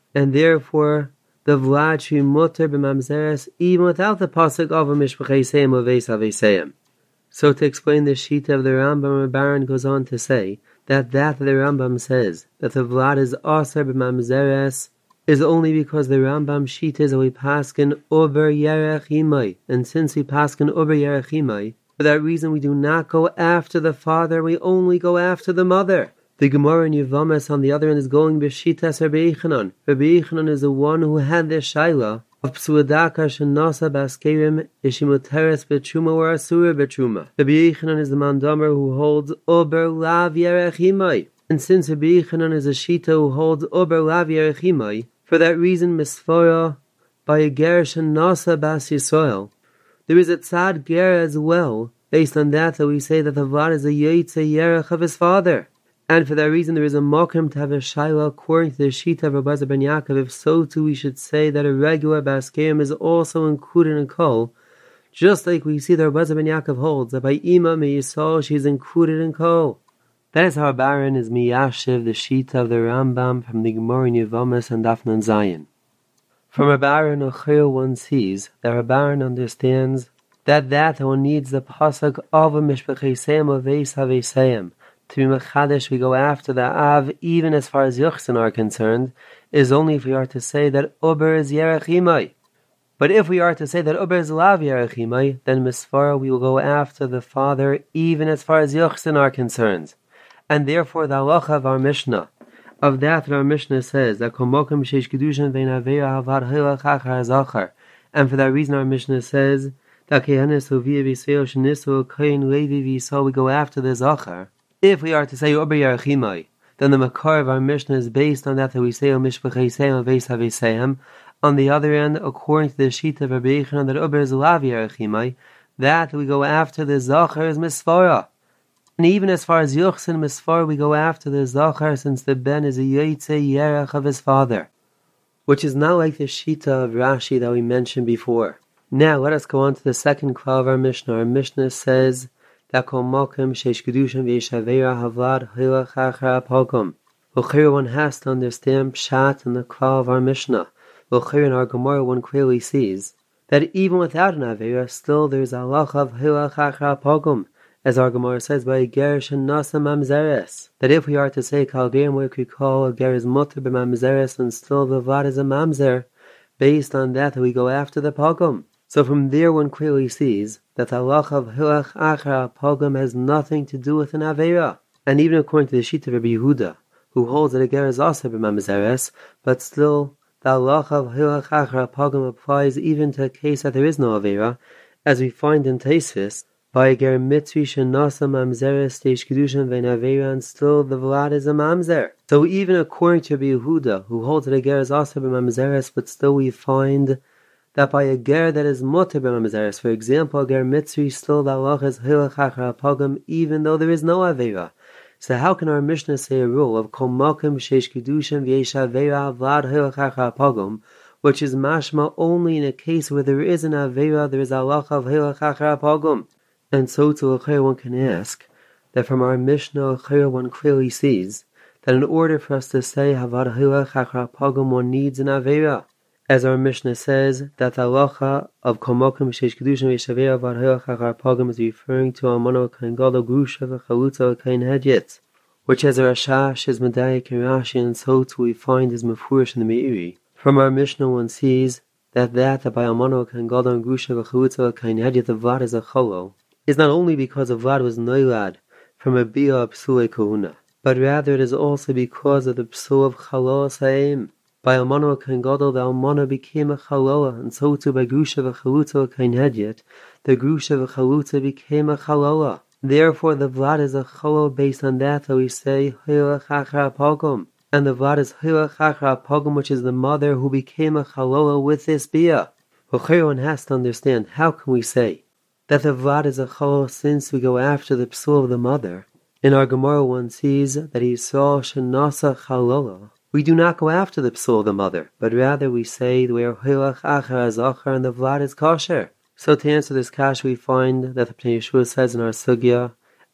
and therefore the Vlad should be mutter b'mamzeres even without the pasuk of a mishpacheseim of Eis Aveseim. So to explain the Shita of the Rambam, Baron goes on to say that that the Rambam says that the Vlad is aser b'mamzeres is only because the Rambam Shita is that we paskin over Yerech Imai, and since we paskin over Yerech Imai, for that reason we do not go after the father, we only go after the mother. The Gemara in Yevamis on the other end is going b'shitas Rabbi Yechanan. Rabbi Yechanan is the one who had the shaila of psuadaka shenasa baskerim ishimuteres betruma or asura betruma. Rabbi Yechanan is the mandamer who holds ober lav yerech imai, and since Rabbi Yechanan is a shita who holds ober lav yerech imai, for that reason misfora by a ger shenasa bas Yisrael, there is a tzad ger as well. Based on that, that we say that the vlad is a yotze yerech of his father. And for that reason, there is a mokum to have a shaila according to the Shita of Rabbi ben Yaakov. If so, too, we should say that a regular baskerim is also included in kol, just like we see that Rabbi ben Yaakov holds that by Ima Meyisol she is included in kol. That is how Baron is miyashiv the Shita of the Rambam from the Gemara in Yevamis and Daf Nun Zayin. From Baron Ochel one sees that Baron understands that that one needs the pasuk of a mishpacheseim of Eis Aveseim. To be mechadish, we go after the Av, even as far as Yuchsin are concerned, is only if we are to say that Uber is Yerech Imai. But if we are to say that Uber is Lav Yerech Imai, then Misfara we will go after the father, even as far as Yuchsin are concerned. And therefore the halacha of our Mishnah, of that our Mishnah says that Komokim Sheish Kedushin Vein Aveira Havad Hilach Achar Zachar, and for that reason our Mishnah says that Kehanis Uvia V'Yisrael Shenisu Kain Levi V'Yisrael we go after the Zachar. If we are to say Uber Yerech Imai, then the makar of our Mishnah is based on that that we say O Mishpacheseim of Eis Aveseim. On the other end, according to the Shita of Rabbi Yechanan, that Uber is Lav Yerech Imai, that we go after the Zachar is Misfara. And even as far as Yuchsin Misfara, we go after the Zachar since the Ben is a Yotze Yerech of his father, which is not like the Shita of Rashi that we mentioned before. Now let us go on to the second klal of our Mishnah. Our Mishnah says that kol mokum sheish kedushin v'yishaveira havlad hilach achar apogum. L'chira one has to understand pshat in the klal of our Mishnah. L'chira in our Gemara one clearly sees that even without an aveira, still there is a halach of hilach achar apogum, as our Gemara says by a ger shenasa mamzeres. That if we are to say kalgerim, we could call a ger is mutter b'mamzeres, and still the vlad is a mamzer. Based on that, we go after the pogum. So from there one clearly sees that the halacha of hilach achar pogum has nothing to do with an aveira. And even according to the Shita of Rabbi Yehuda, who holds that a ger is also b'mamzeres, but still the halacha of hilach achar pogum applies even to a case that there is no aveira, as we find in Tosfos, by a ger mitzri shenasa mamzeres teish kedushin vein aveira, and still the vlad is a mamzer. So even according to Rabbi Yehuda, who holds that a ger is also b'mamzeres, but still we find that by a ger that is mutter b'mamzeres, for example, a ger mitzri, still the halacha is hilach achar pogum, even though there is no aveira. So how can our Mishnah say a rule of kol makom sheish kedushin v'yesh aveira vlad hilach achar pogum, which is mashma only in a case where there is an aveira, there is a halacha of hilach achar pogum? And so to l'chayr one can ask that from our Mishnah l'chayr one clearly sees that in order for us to say havad hilach achar pogum, one needs an aveira. As our Mishnah says, that the halacha of kol mokum sheish kedushin v'yishaveira havad hilach achar pogum is referring to almana kain gadol grusha v'chalutza kain hedyet, which as a Rashash is medayik in Rashi, and so too we find is mefurish in the Meiri. From our Mishnah one sees that that, that by almana kain gadol and grusha v'chalutza kain hedyet the vlad is a cholo, is not only because the vlad was noilad from a bia of psulei kohuna, but rather it is also because of the psul of chalos ha'im. By almana kain gadol, the almana became a chaloa, and so too by grusha v'chalutza kain hedyet, the grusha v'chalutza became a chaloa. Therefore, the vlad is a chaloa based on that, that we say hilach achar pogum, and the vlad is hilach achar pogum, which is the mother who became a chaloa with this bia. Well, everyone has to understand, how can we say that the vlad is a chaloa since we go after the psul of the mother? In our Gemara one sees that he saw shenasa chaloa. We do not go after the psul of the mother, but rather we say we are hilach achar zachar and the vlad is kosher. So to answer this kash, we find that the Pnei Yeshua says in our sugya, and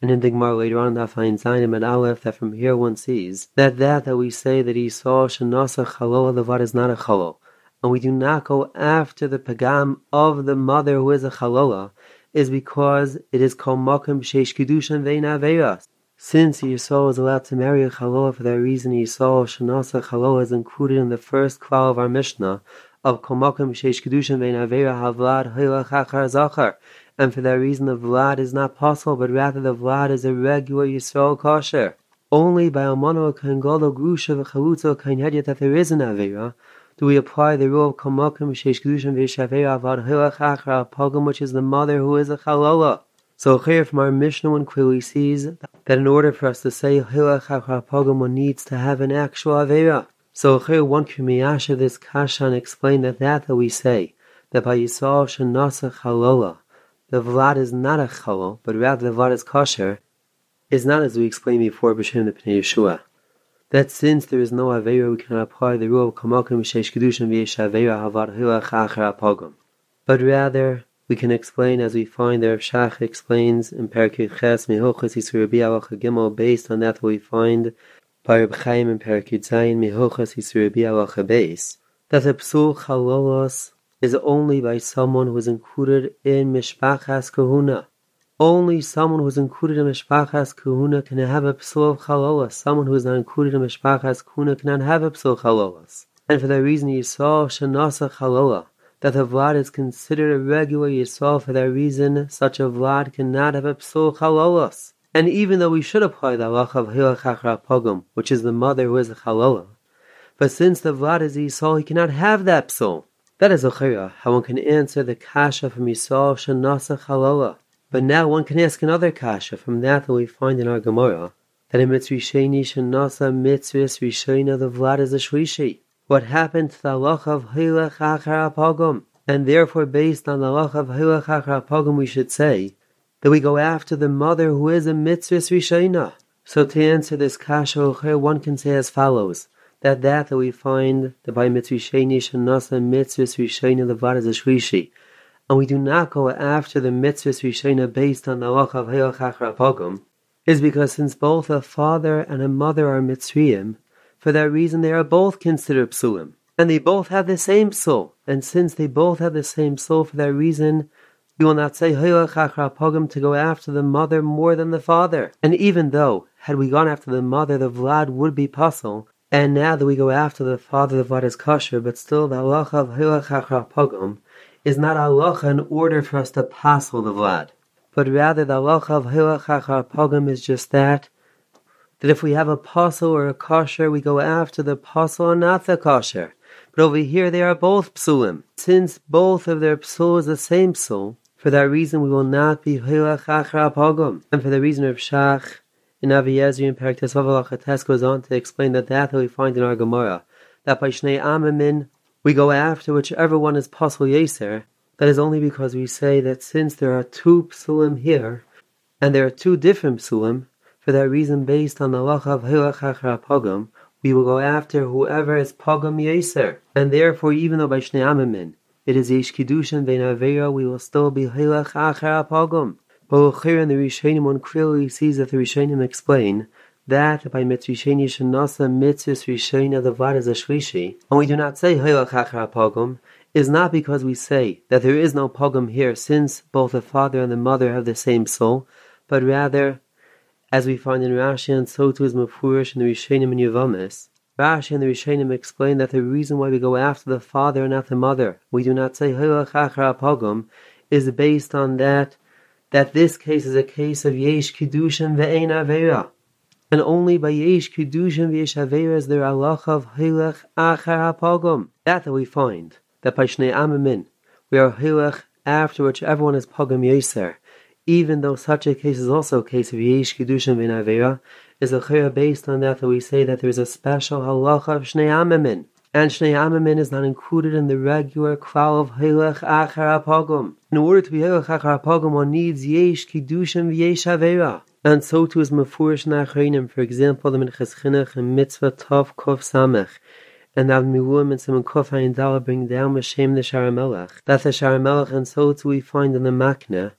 And in the Gemara later on, Daf Ayin Zayin and Aleph, that from here one sees that that that we say that Esau shenasa chalola levad is not a chalol, and we do not go after the pagam of the mother who is a chalola, is because it is called makom sheish kedushan ve'ein averas. Since Esau is allowed to marry a chalola, for that reason Esau shenasa chalola is included in the first klal of our Mishnah of kol makom sheish kedushan ve'ein avera havlad hilach achar zachar. And for that reason the vlad is not possible, but rather the vlad is a regular Yisrael kosher. Only by almano kain gadol grusha v'chalutza kain hedyet that there is an avera do we apply the rule of kol makom sheish kedushan ve'ein avera avad hilach achar pogam, which is the mother who is a chalola. So here from our Mishnah one clearly sees that in order for us to say hilach achar pogam, one needs to have an actual avera. So here one can miyasha this kasha and explain that that that we say that by Yisrael shenasa chalola, the vlad is not a chalol, but rather the vlad is kosher, is not as we explained before b'shem the Pnei Yeshua. That since there is no avera, we cannot apply the rule of kamakim sheish kedushan v'yesh avera havad hilach achar pogam. But rather, we can explain as we find the Rav Shach explains in Parakut Ches Mehochas Yisur Rabbi Alacha Gimel, based on that we find by Reb Chaim in Parakut Zayin Mehochas Yisur Rabbi Alacha Beis, that the psul chalolos is only by someone who is included in Mishpachas Kahuna. Only someone who is included in Mishpachas Kahuna can have a psul of chalolos. Someone who is not included in Mishpachas Kahuna cannot have a psul chalolos. And for that reason, Yisrael shenasa chalola, that the vlad is considered a regular Yisrael. For that reason, such a vlad cannot have a psul chalolos. And even though we should apply the halacha of hilach achar pogam, which is the mother who is a chalola, but since the vlad is Yisrael, he cannot have that psul. That is Ochira, how one can answer the kasha from Yisrael shenasa chalola. But now one can ask another kasha from that that we find in our Gemara, that in mitzvah sheni shenasa mitzvah rishona the vlad is a shlishi. What happened to the halacha of hilach achar pogam? And therefore, based on the halacha of hilach achar pogam, we should say that we go after the mother who is a mitzvah rishona. So to answer this kasha Ochira, one can say as follows: that that that we find that by mitzvah sheni shenasa mitzvah rishona the vlad is a shlishi, and we do not go after the mitzvah rishona based on the halacha of hilach achar pogam, is because since both a father and a mother are mitzrayim, for that reason they are both considered psulim, and they both have the same psul. And since they both have the same psul, for that reason we will not say hilach achar pogam to go after the mother more than the father. And even though had we gone after the mother, the vlad would be pasul. And now that we go after the father, the vlad is kosher, but still the halacha of hilach achar pogam is not halacha in order for us to pasul the vlad, but rather the halacha of hilach achar pogam is just that, that if we have a pasul or a kosher, we go after the pasul and not the kosher. But over here they are both psulim. Since both of their psul is the same psul, for that reason we will not be hilach achar pogam. And for the reason of Shach in Avi Yezri and Parak Tesvav Alachates goes on to explain that that that we find in our Gemara, that by Shnei Amamin we go after whichever one is pasul yeser. That is only because we say that since there are two psulim here, and there are two different psulim, for that reason based on the halacha of hilach achar pogam, we will go after whoever is pogam yeser. And therefore, even though by Shnei Amamin it is yesh kedushin ve'ein avera, we will still be hilach achar pogam. But here in the Rishonim, one clearly sees that the Rishonim explain that by mitzvah sheni shenasa mitzvah rishona the vlad is a shlishi, and we do not say hilach achar pogam, is not because we say that there is no pogam here, since both the father and the mother have the same soul, but rather, as we find in Rashi, and so too is Mefurish in the Rishonim and Yevamis, Rashi and the Rishonim explain that the reason why we go after the father and not the mother, we do not say hilach achar pogam, is based on that, that this case is a case of yesh kedushin ve'ein avera. And only by yesh kedushin ve'yesh avera is there halacha of hilach achar pogam. That that we find, that by Shnei Amamin, we are hilach after whichever one is pogam yeser, even though such a case is also a case of yesh kedushin ve'ein avera, is a chayah based on that that we say that there is a special halacha of Shnei Amamin. And Shnei Amamin is not included in the regular klal of hilach achar pogam. In order to be hilach achar pogam, one needs yesh kedushin v'yesh avera. And so too is mefurish nachreinim. For example, the Minchas Chinuch and Mitzvah Tov Kof Samech, and the Miluim and Simon Kof Hayin Dala bring down Meshem the Shara Melech. That the Shara Melech, and so too we find in the Makna,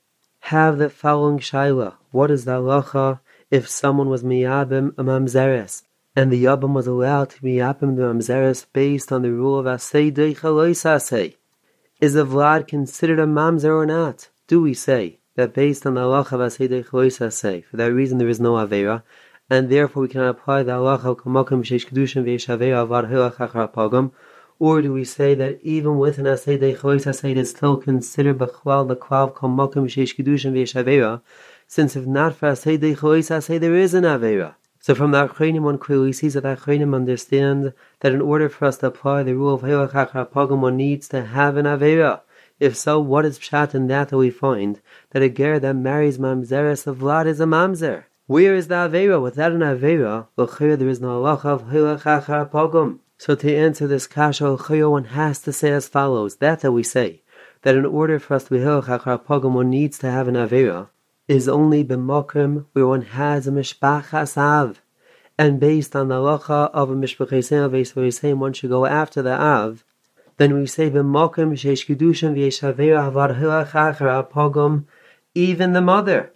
have the following shaila. What is the halacha if someone was miyabim a mamzeres, and the yabam was allowed to miyabim the mamzeres based on the rule of asay deicha lois asay? Is the vlad considered a mamzer or not? Do we say that based on the halacha of asay deicha lois asay, for that reason there is no avera, and therefore we cannot apply the halacha of kamakim sheish kedushin v'yesh avera avad hilach achar pagam? Or do we say that even with an asay deicha lois asay it is still considered b'chwal the klav kamakim sheish kedushin v'yesh avera, since if not for asay deicha lois asay there is an avera? So from the Achronim one clearly sees that the Achronim understand that in order for us to apply the rule of hilach achar pagam, one needs to have an avera. If so, what is pshat in that that we find that a ger that marries mamzeres of vlad is a mamzer? Where is the avera? Without an avera, l'chayr there is no halacha of hilach achar pagam. So to answer this kasha, l'chayr one has to say as follows: that that we say that in order for us to be hilach achar pagam, one needs to have an avera is only b'makom where one has a mishpachas av, and based on the halacha of a mishpachas av, one should go after the av. Then we say b'makom sheish kedushin v'yesh avera avad hilach achar pagam, even the mother.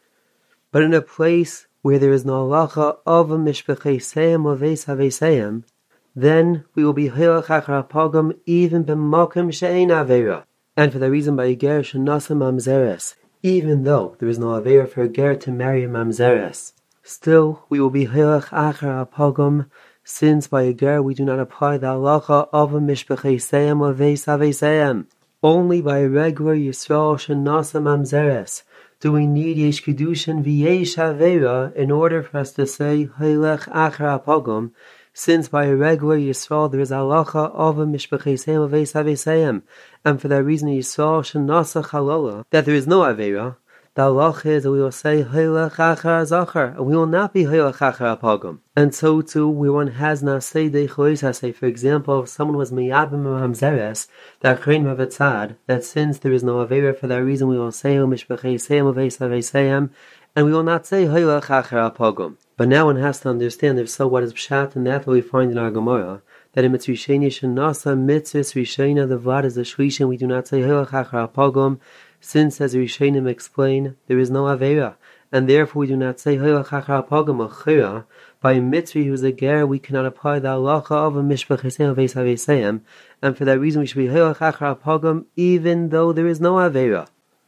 But in a place where there is no halacha of a mishpachas av v'yesh, then we will be hilach achar pagam even b'makom she'ein avera. And for that reason, by a ger shenasa mamzeres, even though there is no avera for a ger to marry a mamzeres, still we will be hilach achar pagam, since by a ger we do not apply the halacha of a mishpachas av v'yesh. Only by a regular Yisrael shenasa mamzeres do we need yesh kedushin v'yesh avera in order for us to say hilach achar pagam, since by a regular Yisrael there is a halacha of a mishpachas av v'yesh, and for that reason Yisrael shenasa chalala, that there is no avera. The halacha is that we will say hilach achar zachar, and we will not be hilach achar pagam. And so too, where one has nasei deicha lois asay, for example, if someone was miyabim mamzeres, the achrein of etzad, that since there is no avera, for that reason we will say mishpachas av v'yesh, and we will not say hilach achar pagam. But now one has to understand, if so, what is pshat, and that what we find in our Gemara, that in mitzvah sheni shenasa mitzvah rishena the vlad is the shlishin, we do not say hilach achar pagam, since as Rishonim explain, there is no avera, and therefore we do not say hilach achar pagam achira. By a mitzvah who is a ger, we cannot apply the halacha of a mishpachas av v'yesh, and for that reason we should be hilach achar pagam even though there is no avera.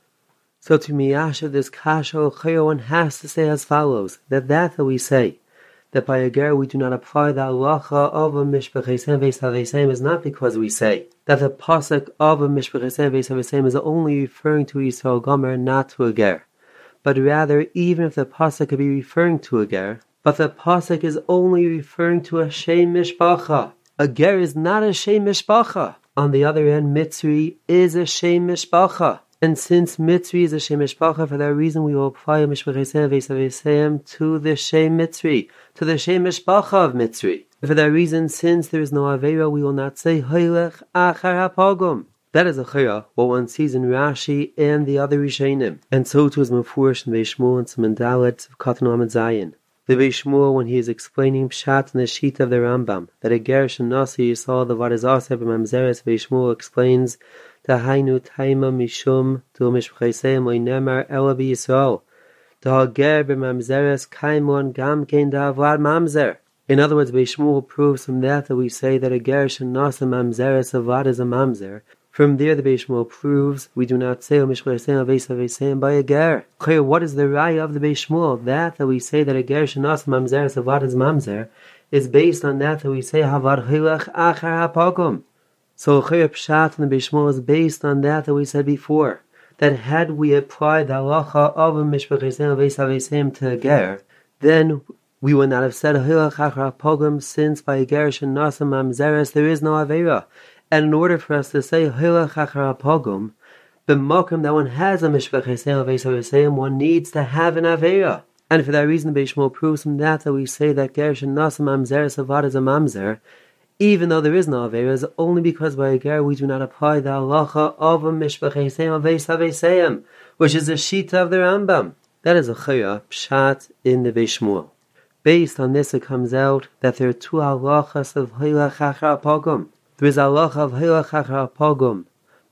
So to miyasha this kasha achira, one has to say as follows: that that that we say that by a ger we do not apply the halacha of a mishpachas av v'yesh is not because we say that the pasuk of a mishpachas av v'yesh is only referring to Yisrael Gomer, not to a ger. But rather, even if the pasuk could be referring to a ger, but the pasuk is only referring to a shem mishpacha. A ger is not a shem mishpacha. On the other hand, Mitzri is a shem mishpacha. And since Mitzri is a shem mishpacha, for that reason we will apply a mishpachas av v'yesh to the shem Mitzri, to the shem mishpacha of Mitzri. For that reason, since there is no avera, we will not say hilach achar pagam. That is a chaya, what one sees in Rashi and the other Rishonim. And so too is mefurish in Beis Shmuel and some Dalet of Katan Amud Zayin. The Beis Shmuel, when he is explaining pshat in the sheet of the Rambam, that a ger shenasa Yisrael the vad is aseh b'mamzeres, Beis Shmuel explains Tahainu taima mishum to mishpachas av moinemar ela b'Yisrael. Da ger b'mamzeres kaimon gam kein da vlad mamzer. In other words, Beis Shmuel proves from that that we say that a ger shenasa mamzeres avad is a mamzer. From there, the Beis Shmuel proves we do not say mishpachas av v'yesh by a ger. Okay, what is the raya of the Beis Shmuel? That that we say that a ger shenasa mamzeres avad is mamzer is based on that that we say havad hilach achar pagam. So Chayr Pshat in the Beis Shmuel is based on that that we said before, that had we applied the halacha of a mishpachas av v'yesh to a ger, then we would not have said hilach achar pagam, since by a ger shenasa mamzeres there is no avera. And in order for us to say hilach achar pagam, the makom that one has a mishpachas av v'yesh, one needs to have an avera. And for that reason, the Beis Shmuel proves from that that we say that ger shenasa mamzeres avad is a mamzer, even though there is no avera, is only because by a ger we do not apply the halacha of a mishpachas av v'yesh, which is the shita of the Rambam. That is a chaya pshat in the Beis Shmuel. Based on this, it comes out that there are two halachas of hilach achar pagam. There is a halacha of hilach achar pagam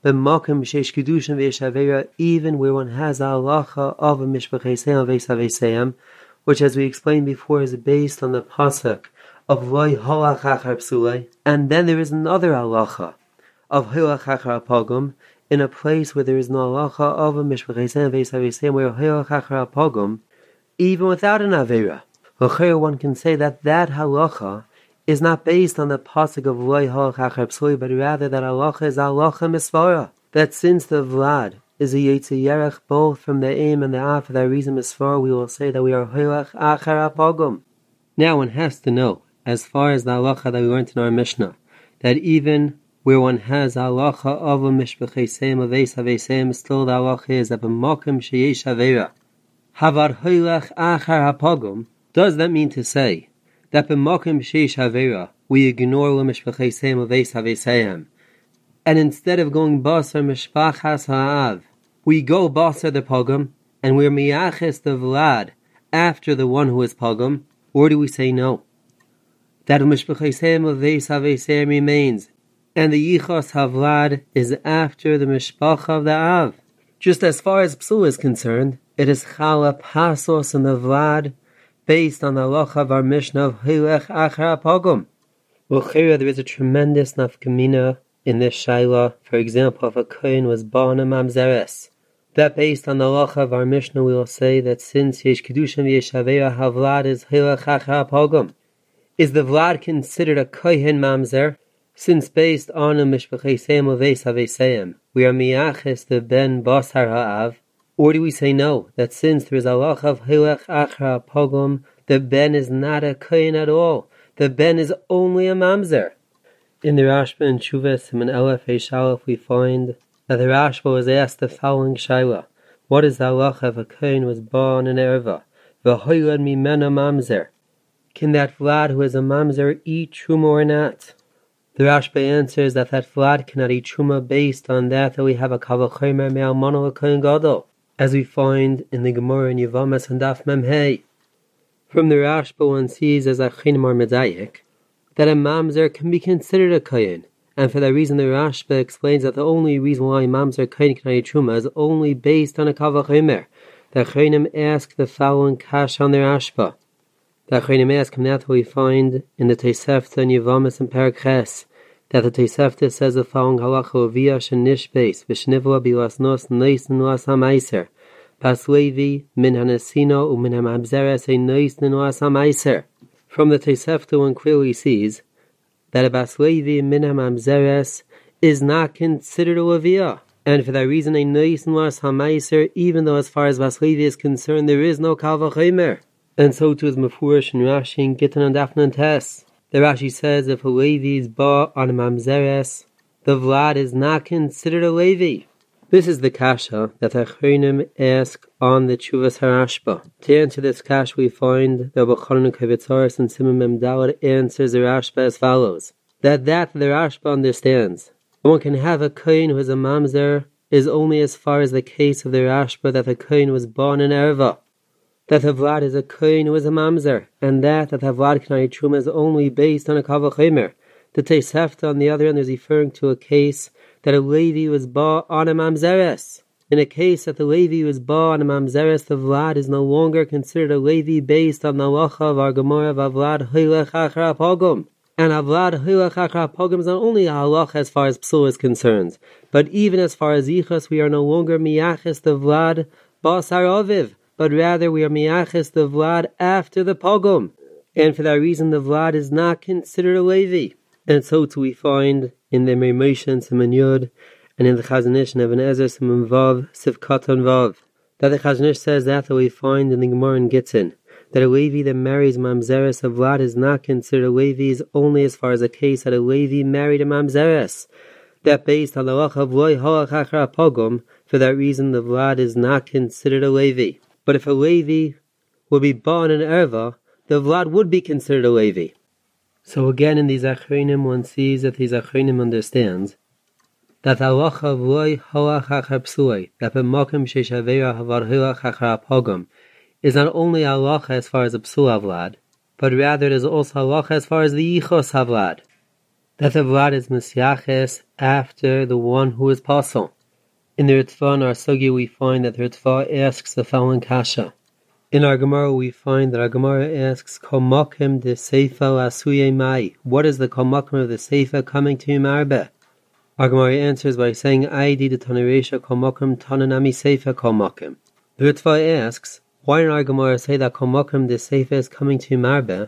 b'makom sheish kedushin v'yesh avera, even where one has a halacha of a mishpachesem v'eis havesem, which, as we explained before, is based on the pasuk of loy halach achar psulei, and then there is another halacha of halach achar apogum in a place where there is no halacha of a mishpachesem v'eis havesem, where halach achar apogum, even without an avera, one can say that that halacha is not based on the pasuk of loy halach achar psulei, but rather that halacha is halacha misvara, that since the vlad is a yetzer yerech both from the aim and the af, for that reason misvara, we will say that we are halach achar apogum. Now one has to know, as far as the halacha that we learned in our Mishnah, that even where one has halacha of a mishpachesem of eis havesem, still the halacha is that b'makom sheyesh avera havar halach achar apogum. Does that mean to say that b'makom sheyesh avera we ignore the mishpachesem of eis havesem, and instead of going basar mishpachas ha'av, we go basar the pogum, and we're miyaches the vlad after the one who is pogum? Or do we say no? That mishpachesem of eis havesem remains, and the yichos havlad is after the mishpacha of the av. Just as far as psul is concerned, it is chala pasos and the vlad, based on the halacha of our Mishnah of halach achar apogum. Well, there is a tremendous nafkamina in this shaila. For example, if a kohen was born a mamzeres, that based on the halacha of our Mishnah, we will say that since yesh kedushin v'yesh avera, havlad is halach achar apogum. Is the vlad considered a kohen mamzer? Since based on a mishpachesem of eis havesem, we are miyaches the ben basar ha'av? Or do we say no, that since there is a halacha of halach achar apogum, the ben is not a kohen at all, the ben is only a mamzer? In the Rashba and Shuvah Siman Aleph Eish Aleph, we find that the Rashba was asked the following shaila: what is the halacha if a kohen was born in erva, v'hoylad mimena mamzer? Can that vlad who is a mamzer eat truma or not? The Rashba answers that that vlad cannot eat truma based on that that we have a kavah chomer me'almano l'kohen gadol, as we find in the Gemara in Yevamos and Daf Mem Hey. From the Rashba one sees as a chinim medayik that a mamzer can be considered a kohen, and for that reason the Rashba explains that the only reason why mamzer kohen cannot eat truma is only based on a kavah chomer. The chinim ask the following kash on the Rashba. The Achronim ask him that we find in the Tosefta and Yevamos and Perek Ches, that the Tosefta says the following halacha of Via Shenishbeis Vishnivla Bilasnos Neis Nuas HaMaiser Bas Levi Min Hanesino U Min HaMabzeres E Neis Nuas HaMaiser. From the Tosefta one clearly sees that a Bas Levi Min HaMabzeres is not considered a Levia, and for that reason a Neis Nuas HaMaiser, even though as far as Bas Levi is concerned there is no Kal V'Chomer. And so too is Mefurish and Rashi and Gittin and Dafna and Tess. The Rashi says if a Levi is bought on a mamzeres, the vlad is not considered a Levi. This is the kasha that the Achronim ask on the Tshuvas HaRashba. To answer this kasha, we find the B'chanan Kavitzaris and Simon Mem Daled answers the Rashba as follows: that that the Rashba understands, one can have a kohen who is a mamzer is only as far as the case of the Rashba that the kohen was born in erva. That the vlad is a kohen who is a mamzer, and that that the vlad cannot eat truma is only based on a kavah chomer. The Tosefta on the other end is referring to a case that a Levi was bought on a mamzeres. In a case that the Levi was bought on a mamzeres, the vlad is no longer considered a Levi based on the halacha of our Gemara of vlad halach achar apogum. And vlad halach achar apogum is not only a halacha as far as psul is concerned, but even as far as yichas, we are no longer miyaches the vlad basar aviv, but rather we are miyaches the vlad after the pogum, and for that reason the vlad is not considered a Levi. And so too we find in the Meimoshe and Siman Yud, and in the Chazon Ish and Even Ezer Siman Vav Sivkatan Vav, that the Chazon Ish says that that we find in the Gemara in Gittin, that a Levi that marries mamzeres, a vlad is not considered a Levi, is only as far as a case that a Levi married a mamzeres. That based on the halacha of loy halach achar pogum, for that reason the vlad is not considered a Levi. But if a Levi would be born in erva, the vlad would be considered a Levi. So again, in these achronim, one sees that these achronim understands that the halacha of loy halach achar psuai, that b'makom sheish avera havar halach achar pogum, is not only halacha as far as the psul havlad, but rather it is also halacha as far as the yichos havlad. That the vlad is misyaches after the one who is Pasal. In the Ritva and our Sugya we find that the Ritva asks the following kasha. In our Gemara we find that our Gemara asks, Komakim de Seifa Asuye Mai. What is the Komakim of the Seifa coming to Marbe? Our Gemara answers by saying, Aidi de Tanaresha Komakim Tananami Seifa Komakim. The Ritva asks, why did our Gemara say that Komakim de Seifa is coming to Marbe?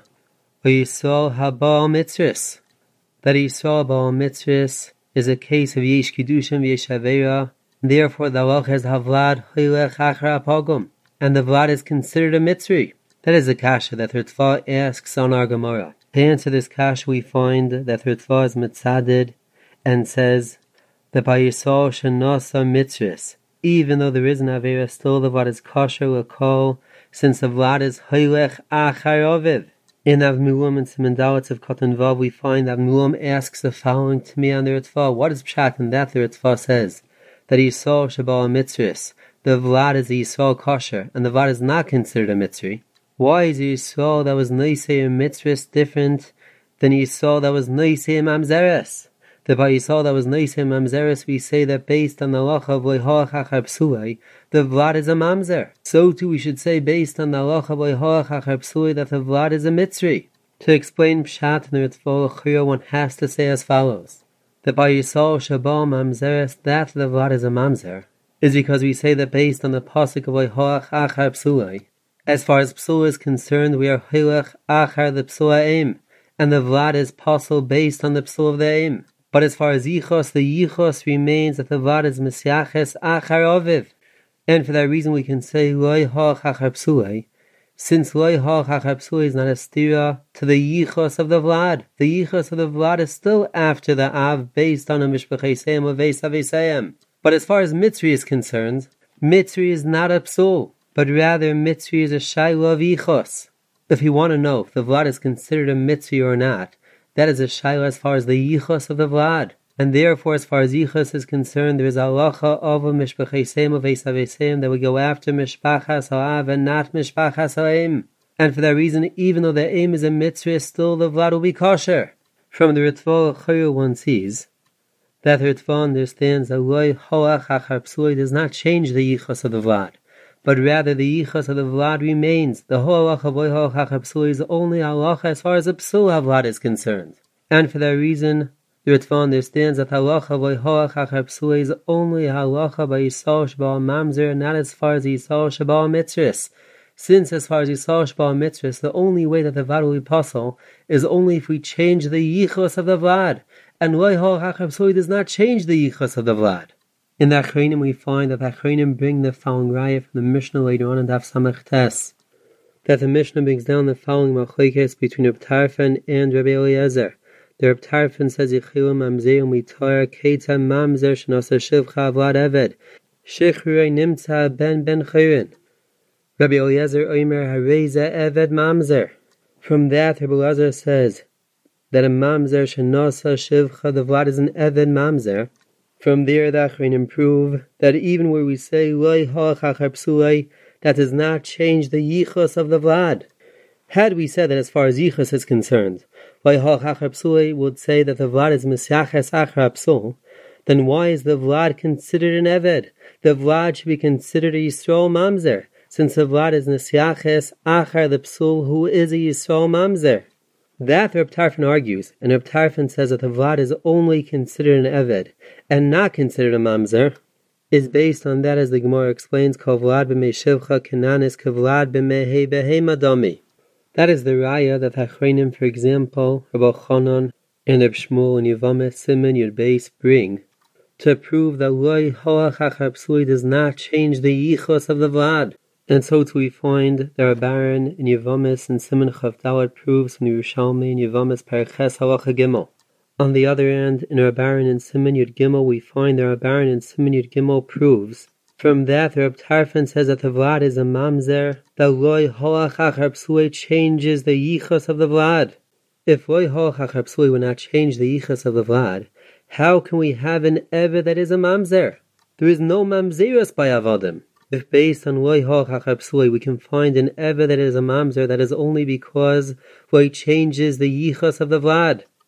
Yisrael Habal Mitzris. That Yisrael Habal Mitzris is a case of Yesh Kiddushin v'Yesh Avera. Therefore, the halacha is Havlad Hilech Achra Pogum, and the Vlad is considered a Mitzri. That is the kasha that Ritva asks on our Gemara. To answer this kasha, we find that Ritva is mitzaded and says that by Yisrael Shenasa Mitzris, even though there is an Avera, still the Vlad is kosher l'kol, since the Vlad is Hilech Achar Oviv. In Avmulam and Simandalit of Katan Vav, we find that Avmulam asks the following to me on the Ritva. What is Pshat in that the Ritva says? That Yisrael Shabal Mitzris, the Vlad is the Yisrael kosher, and the Vlad is not considered a Mitzri. Why is Yisrael that was Neisei Mitzris different than Yisrael that was Neisei Mamzeres? That by Yisrael that was Neisei Mamzeres, we say that based on the halacha of Lehoach Achar Psulei, the Vlad is a Mamzer. So too we should say based on the halacha of Lehoach Achar Psulei that the Vlad is a Mitzri. To explain Pshat in the Ritva L'chira, one has to say as follows. That by Yisrael Shabal Mamzeres, that the Vlad is a Mamzer, is because we say that based on the pasuk of Lehoach Achar Psulei, as far as Psula is concerned, we are Hilech Achar the Psula Eim, and the Vlad is Pasal based on the Psula of the Eim. But as far as Yichos, the Yichos remains that the Vlad is Mesyaches Achar Oviv. And for that reason we can say Lehoach Achar Psulei, since Lehoach Achar Psulei is not a stira to the Yichos of the Vlad. The Yichos of the Vlad is still after the Av based on a Mishpacheseim of Veis Aveseim. But as far as Mitzri is concerned, Mitzri is not a Psul, but rather Mitzri is a Shaila of Yichos. If you want to know if the Vlad is considered a Mitzri or not, that is a Shaila as far as the Yichos of the Vlad. And therefore, as far as Yichos is concerned, there is a halacha of a Mishpacheseim of Veis Aveseim that would go after Mishpachas Ha'av and not Mishpachas Ha'im. And for that reason, even though the aim is a Mitzri, still the Vlad will be kosher. From the Ritva L'chira one sees that the Ritva understands that Lehoach Achar Psulei does not change the Yichos of the Vlad, but rather the Yichos of the Vlad remains. The whole halacha of Lehoach Achar Psulei is only halacha as far as the Psul HaVlad is concerned. And for that reason, the Ritva understands that halacha of Lehoach Achar Psulei is only halacha by Yisrael Shabal Mamzer, not as far as Yisrael Shabal Mitzris. Since as far as Yisrael Shabal Mitzris, the only way that the Vlad will be possible is only if we change the Yichos of the Vlad. And Lehoach Achar Psulei does not change the Yichos of the Vlad. In the Achronim we find that the Achronim bring the following raya from the Mishnah later on in Daf Samach Tes, that the Mishnah brings down the following machlokes between Reb Tarfon and Rabbi Eliezer. The Reb Tarfon says Yechilu Mamzer Umitar Keita Mamzer Shnasa Shivcha Vlad Eved Shechrei Nimtza Ben Ben Chayrin. Rabbi Eliezer Omer Hareza Eved Mamzer. From that, Rabbi Eliezer says that a Mamzer Shnasa Shivcha, the Vlad is an Eved Mamzer. From there, the Achronim prove that even where we say Lehoach Achar Psulei, that does not change the Yichos of the Vlad. Had we said that as far as Yichos is concerned, Lehoach Achar Psulei would say that the Vlad is Mesyaches Achar Psul, then why is the Vlad considered an Eved? The Vlad should be considered a Yisrael Mamzer, since the Vlad is Mesyaches Achar the Psul, who is a Yisrael Mamzer. That Reb Tarfon argues, and Reb Tarfon says that the Vlad is only considered an Eved, and not considered a Mamzer, is based on that, as the Gemara explains, Kol Vlad b'mei Shivcha Kenanis Kavlad b'mei Behema Dami. That is the raya that Achronim, for example, Rabbi Chanan and Reb Shmuel and Yevamis Simon Yud Beis bring to prove that Lehoach Achar Psulei does not change the Yichos of the Vlad. And so too we find that Rabbaran in Yevamis and Simon Chav Dalet proves from the Yerushalmi in Yevamis Paraches Halacha Gimel. On the other hand, in Rabbaran and Simon Yud Gimel, we find that Rabbaran and Simon Yud Gimel proves. From that, Reb Tarfon says that the Vlad is a Mamzer, that Lehoach Achar Psulei changes the Yichos of the Vlad. If Lehoach Achar Psulei would not change the Yichos of the Vlad, how can we have an Eved that is a Mamzer? There is no Mamzerus by Avadim. If based on Lehoach Achar Psulei we can find an Eved that is a Mamzer, that is only because he changes the Yichos of the Vlad.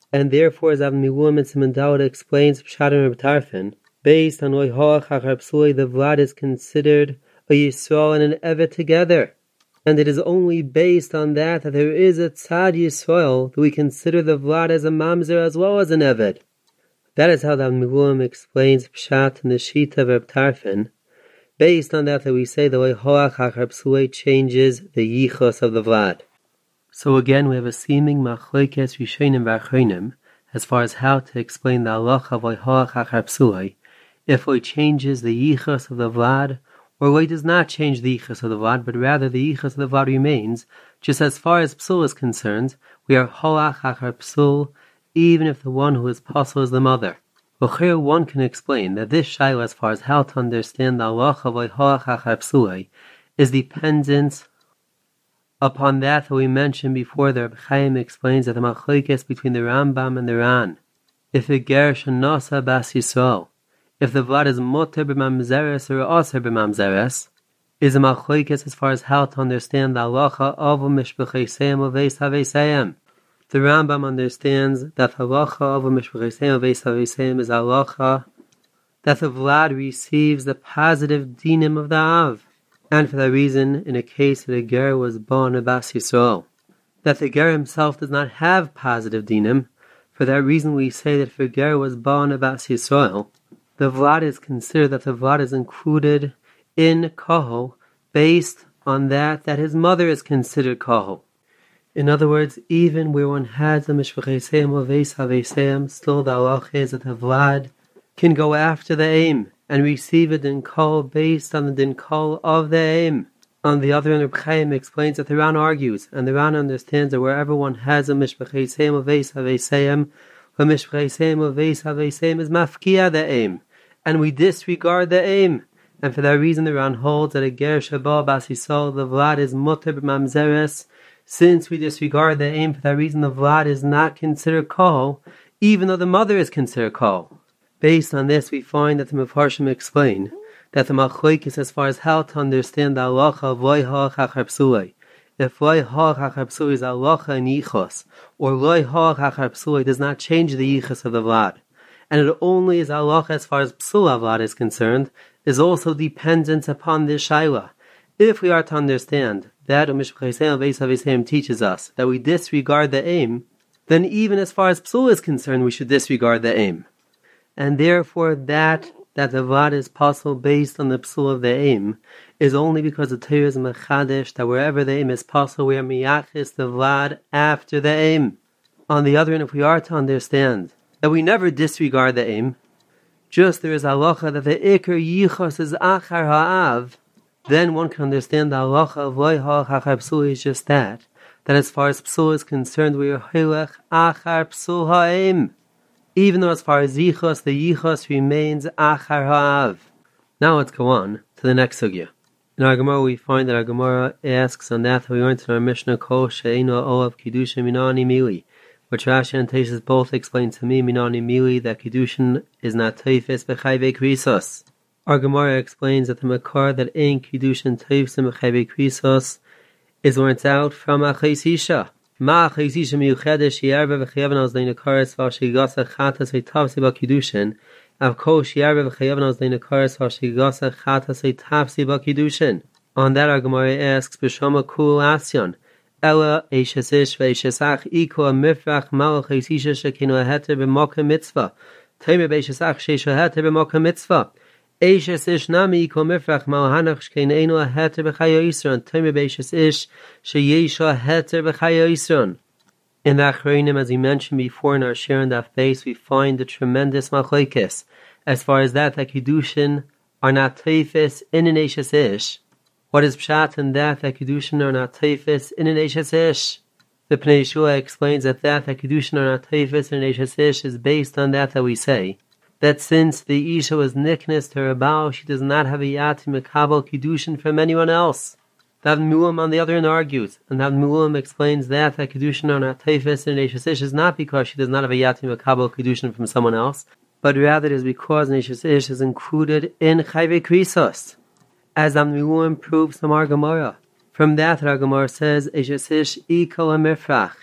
And therefore, as Avnei Miluim and Simon Dawud explains, Pshat and Reb Tarfon, based on Oy Hoach Achar Psuli, the Vlad is considered a Yisrael and an Evet together. And it is only based on that that there is a Tzad Yisrael that we consider the Vlad as a Mamzer as well as an Evet. That is how the Avnei Miluim explains Pshat in the Shita of Reb Tarfon. Based on that that we say the Oy Hoach Achar Psuli changes the Yichos of the Vlad. So again, we have a seeming machlokes rishonim v'achronim as far as how to explain the halacha of Oy Hoach Achar Psuli, if Oy changes the yichus of the Vlad, or Oy does not change the yichus of the Vlad, but rather the yichus of the Vlad remains. Just as far as Psul is concerned, we are Hoach Achar Psul, even if the one who is pasul is the mother. Well, here one can explain that this shaila, as far as how to understand the halacha of Oy Hoach Achar Psuli, is dependent upon that that we mentioned before. The Reb Chaim explains that the machlokes between the Rambam and the Ran, if a ger shenasa bas Yisrael, if the Vlad is moter b'mamzeres or aser b'mamzeres, is a machlokes as far as how to understand the halacha of mishpacheseim uveis haveseim. The Rambam understands that the halacha of mishpacheseim uveis haveseim is halacha that the Vlad receives the positive dinim of the Av. And for that reason, in a case that a ger was born a bas Yisrael, that the ger himself does not have positive dinim, for that reason we say that if a ger was born a bas Yisrael, the Vlad is considered that the Vlad is included in Kohol based on that that his mother is considered Kohol. In other words, even where one has the Mishpacheseim Uveis Haveseim, still the halach is that the Vlad can go after the aim and receive a din kol based on the din kol of the aim. On the other hand, Reb Chaim explains that the Ran argues, and the Ran understands that wherever one has a mishpacheseim uveis haveseim, a mishpacheseim uveis haveseim is mafkia the aim, and we disregard the aim. And for that reason, the Ran holds that a ger sheba bas Yisrael, the Vlad is muter b'mamzeres. Since we disregard the aim, for that reason, the Vlad is not considered kol, even though the mother is considered kol. Based on this, we find that the Mefarshim explain that the machlokes as far as how to understand the halacha of Oy Hoach Achar Psuli. If Oy Hoach Achar Psuli is halacha in yichos, or Oy Hoach Achar Psuli does not change the yichos of the Vlad, and it only is halacha as far as Psul Vlad is concerned, is also dependent upon this shaila. If we are to understand that Mishpacheseim Uveis Haveseim teaches us that we disregard the aim, then even as far as Psul is concerned, we should disregard the aim. And therefore that that the Vlad is possible based on the psul of the aim is only because the Torah is mechadesh that wherever the aim is possible, we are miyachis the Vlad after the aim. On the other hand, if we are to understand that we never disregard the aim, just there is halacha that the ikar yichos is achar ha'av, then one can understand the halacha of Oy Hoach Achar Psuli is just that, that as far as psul is concerned, we are hilech achar psul ha'aim. Even though as far as yichos, the yichos remains achar ha'av. Now let's go on to the next sugya. In our Gemara we find that our Gemara asks on that we learned in our Mishnah Kol she'eino olav kiddushin minani mili, which Rashi and Tosfos both explain to me minani mili that kiddushin is not teifes b'chayvei krisos. Our Gemara explains that the makar that ein kiddushin teifes b'chayvei krisos is learnt out from achos isha. Ma achosisha miyuchedes sheyarbe v'chayaven al zdein akares v'ashigasa chatas v'tavsi b'kiddushin av kol sheyarbe v'chayaven al zdein akares v'ashigasa chatas v'tavsi b'kiddushin. On that our Gemara asks b'shama kul asyon ela eishes ish v'eishesach iko amifrach mal achosisha shekinu aheter b'moka mitzvah teimer b'eishesach sheisha aheter b'moka mitzvah Eishes ish nami iko mifrach mal hanach shkein einu aheter b'chayo yisron teimer b'eishes ish sheyesha aheter b'chayo yisron. In the Achronim, as we mentioned before in our share and our face, we find the tremendous machlokes as far as that that kiddushin are not teifes in an eishes ish. What is pshat in that that kiddushin are not teifes in an eishes ish? The Pnei Yeshua explains that that that kiddushin are not teifes in an eishes ish is based on that that we say that since the Isha was niknes to her Baal, she does not have a yati mekabel kiddushin from anyone else. That Miluim on the other hand argues, and that Miluim explains that that kiddushin are not teifes in Eishes Ish is not because she does not have a yati mekabel kiddushin from someone else, but rather it is because Eishes Ish is included in chayvei krisos, as that Miluim proves from our Gemara. From that, our Gemara says Eishes Ish iko amifrach.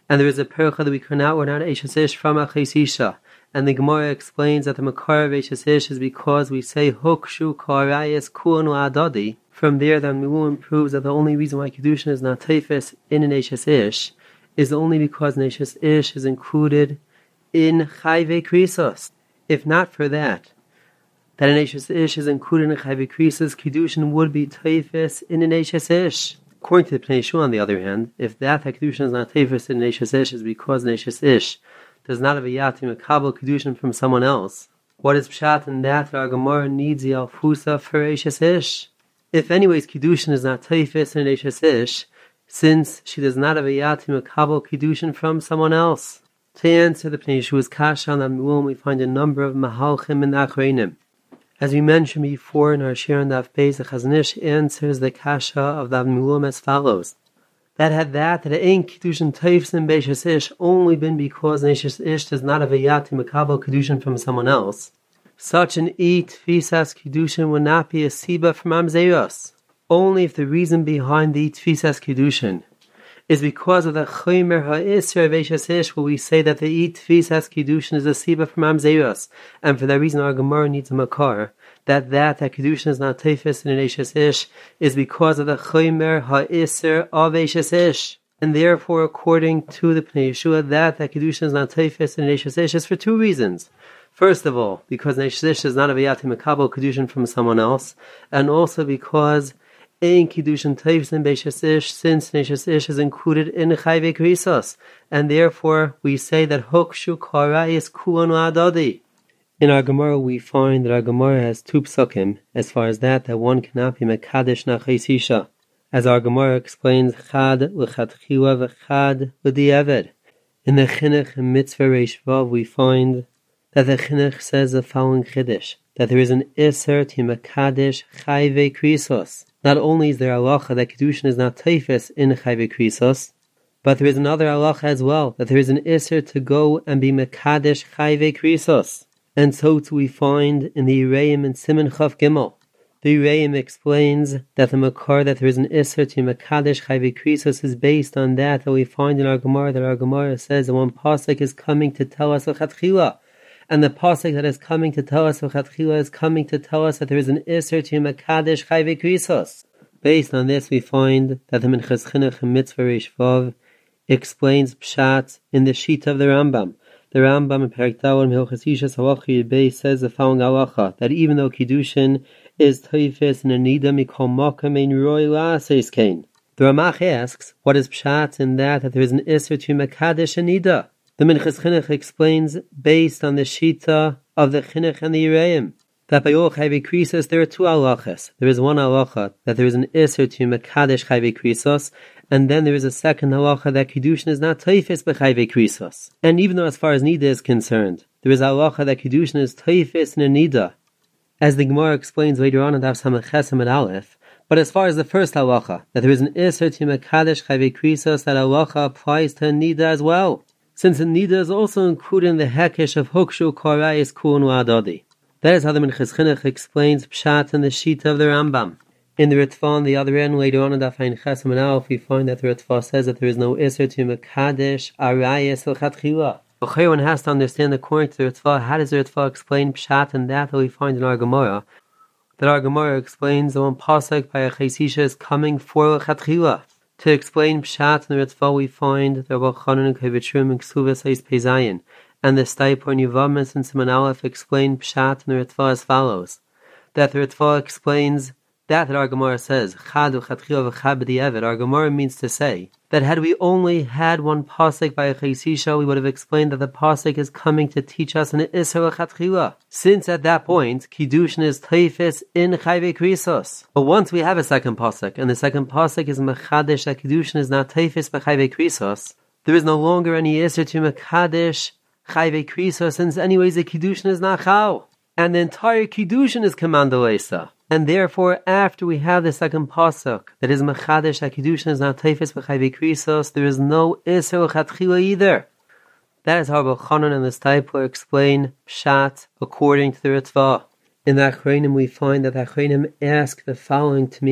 And there is a pericha that we can out, we're not Eishes Ish from Achais Isha. And the Gemara explains that the Makar of Eishes Ish is because we say Hukshu Karayas Kuanu Adadi. From there, the Miluim proves that the only reason why Kedushin is not Teifes in an Eishes Ish is only because an Eishes Ish is included in Chayve Krisos. If not for that, that an Eishes Ish is included in Chayve Krisos, Kedushin would be Teifes in an Eishes Ish. According to the Pnei Yeshua, on the other hand, if that Kedushin is not Teifes in an Eishes Ish is because an Eishes Ish does not have a Yatim, a Kabul Kedushin from someone else, what is Pshat in that our Gemara needs the Alfusa for Eishes Ish? If anyways Kedushin is not Teifes in an Eishes Ish, since she does not have a Yatim, a Kabul Kedushin from someone else. To answer the Pnei Yeshua's Kasha on the Miluim, we find a number of Mahalchim and Achreinim. As we mentioned before in our Shir and Daf Beis, the Chazon Ish answers the Kasha of the Miluim as follows. That had that, that ain't Kedushin Teifes in Beishes Ish only been because Beishes Ish does not have a Yatim, a Kabul Kedushin from someone else. Such an E Tfisas Kedushin would not be a Siba from Amzeiros. Only if the reason behind the Tfisas Kedushin is because of the Chomer HaIsra of Eishes Ish, where we say that the E Tfisas Kedushin is a Siba from Amzeiros. And for that reason our Gemara needs a Makar. That that, that Kedushin is not Teifes in an Eishes Ish is because of the Chomer HaIsra of Eishes Ish. And therefore, according to the Pnei Yeshua, that, that Kedushin is not Teifes in an Eishes Ish is for two reasons. First of all, because an Eishes Ish does not have a Yatim, a Kabul Kedushin from someone else. And also because Ein Kedushin Teifes in Beishes Ish, since Eishes Ish is included in Chayve Krisos. And therefore, we say that Hukshu Karayis Kuanu Adadi. In our Gemara, we find that our Gemara has two psukim, as far as that, that one cannot be Mekadesh Nachais Isha. As our Gemara explains, Chad l'chatchila v'chad l'di'eved. In the Chinuch and Mitzvah Reish Vav, we find that the Chinuch says the following Chiddush, that there is an Isser to Mekadesh Chayve Krisos. Not only is there halacha that Kedushin is not Teifes in Chayve Krisos, but there is another halacha as well, that there is an Isser to go and be Mekadesh Chayve Krisos. And so too we find in the Yireim and Siman Chav Gimel. The Yireim explains that the Makar, that there is an Isser to Mekadesh Chayve Krisos, is based on that that we find in our Gemara, that our Gemara says that one pasuk is coming to tell us l'chatchila, and the pasuk that is coming to tell us l'chatchila is coming to tell us that there is an Isser to Mekadesh Chayve Krisos. Based on this, we find that the Minchas Chinuch and Mitzvah Reish Vav explains Pshat in the sheet of the Rambam. The Rambam in Perek Dawon Hilchos Ishas Halacha Yud Beis says the following halacha, that even though Kiddushin is Teifes and a Nida Mikol Makam Ein Roi La'aseis Kain. The Ramach asks, what is Pshat in that, that there is an Isser to Mekadesh and Nida? The Minchas Chinuch explains, based on the Shita of the Chinuch and the Yireim, that by all Chayve Krisos there are two halachas. There is one halacha that there is an Isser to Mekadesh Chayve Krisos, and then there is a second halacha that Kedushin is not Teifes b'Chayve Krisos. And even though as far as Nida is concerned, there is a halacha that Kedushin is Teifes in a Nida, as the Gemara explains later on in Daf Samach Ches Amud Aleph. But as far as the first halacha, that there is an Isser to Mekadesh Chayve Krisos, that halacha applies to Nida as well, since a Nida is also included in the Hekesh of Hukshu Karayis Kuanu Adadi. That is how the Minchas Chinuch explains Pshat in the sheet of the Rambam. In the Ritva on the other end, later on in Daf Ein Ches Amud Aleph, we find that the Ritva says that there is no Isser to Mekadesh Arayis l'chatchila. One has to understand, according to the Ritva, how does the Ritva explain Pshat and that that we find in our Gemara? That our Gemara explains the one pasuk by Achais Isha is coming for l'chatchila. To explain Pshat in the Ritva, we find the Rabbi Chanan and Kavitrim and Ksuvas Eis Peizayin, and the Staipor Yuvamis and Siman Aleph explain Pshat in the Ritva as follows. That the Ritva explains that that our Gemara says, Chad u'chatchila v'chad b'di'evet. Our Gemara means to say that had we only had one pasuk by Achais Isha, we would have explained that the pasuk is coming to teach us an Isser l'chatchila. Since at that point, Kiddushin is Teifes in Chayve Krisos. But once we have a second pasuk, and the second pasuk is Mechadesh, that Kiddushin is not Teifes b'Chayve Krisos, there is no longer any Isser to Mechadesh Chayve Krisos, since anyways the Kiddushin is not Chal. And the entire Kiddushin is Kamandalesa. And therefore, after we have the second pasuk, that is Mechadesh, that Kiddushin is not Teifes b'Chayve Krisos, there is no Isser l'chatchila either. That is how Rabbi Chanan and the Staipler explain Pshat according to the Ritva. In the Achreinim we find that the Achreinim ask the following Tmiyah.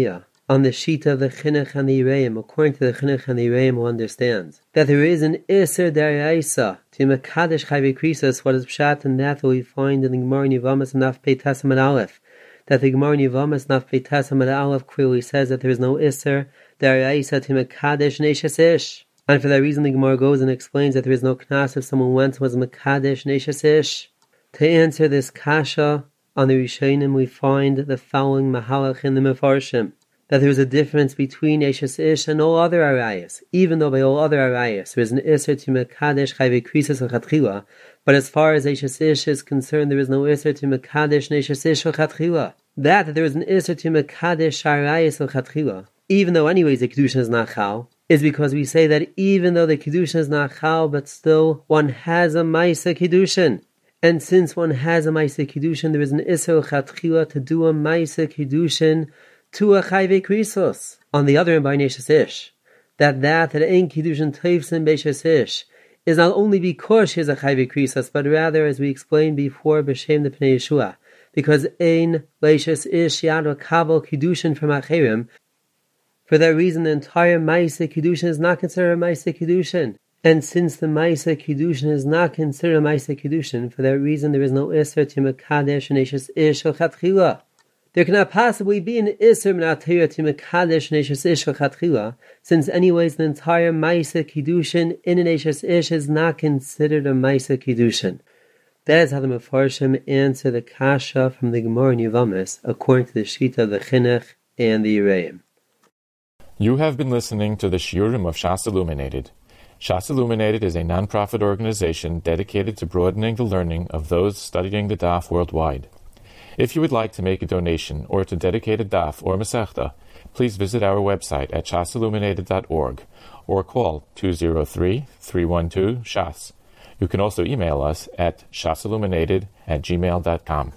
on the sheet of the Chinuch and the Yereim, according to the Chinuch and the Yereim who understands that there is an Isser Daraisa to Mekadesh Chayvei Krisos, what is Pshat, and that we find in the Gemara Nivamas and Naf Pei Tesam Aleph, that the Gemara Nivamas Naf Pei Tesam Aleph clearly says that there is no Isser Daraisa to Mekadesh Neishes Ish. And for that reason the Gemara goes and explains that there is no Knas if someone went and was Mekadesh Neishes Ish. To answer this kasha on the Rishonim, we find the following Mahalach in the Mefarshim, that there is a difference between Eishes Ish and all other Arayas, even though by all other Arayas there is an Isser to Mekadesh Chayvei Krisos L'Chatchila, but as far as Eishes Ish is concerned, there is no Isser to Mekadesh Neishes Ish L'Chatchila. That, that there is an Isser to Mekadesh Arayas L'Chatchila, even though anyways the Kedushin is not Chal, is because we say that even though the Kedushin is not Chal, but still one has a Maisa Kedushin. And since one has a Maisa Kedushin, there is an Isser L'Chatchila to do a Maisa Kedushin to a Chayvei Krisos. On the other hand, by Neishes Ish, that that that Ein Kiddushin Teifsin Beishes Ish is not only because she is a Chayvei Krisos, but rather, as we explained before, B'Shem the Pnei Yeshua, because Ein Beishes Ish Yad Kabel Kiddushin from Acherim. For that reason, the entire Maisa Kiddushin is not considered a Maisa Kiddushin. And since the Maisa Kiddushin is not considered a Maisa Kiddushin, for that reason there is no Isser to Mekadesh and Neishes Ish L'Chatchila. There cannot possibly be an Isser M'natira to Mekadesh Neishes Ish L'Chatchila, since anyways the entire Maisa Kiddushin in an Neishes Ish is not considered a Maisa Kiddushin. That is how the Mefarshim answer the Kasha from the Gemara in Yevamis, according to the Shita of the Chinuch and the Yereim. You have been listening to the Shiurim of Shas Illuminated. Shas Illuminated is a non-profit organization dedicated to broadening the learning of those studying the Daf worldwide. If you would like to make a donation or to dedicate a Daf or Masechta, please visit our website at shas illuminated dot org or call two zero three, three one two, S H A S. You can also email us at shasilluminated at gmail dot com.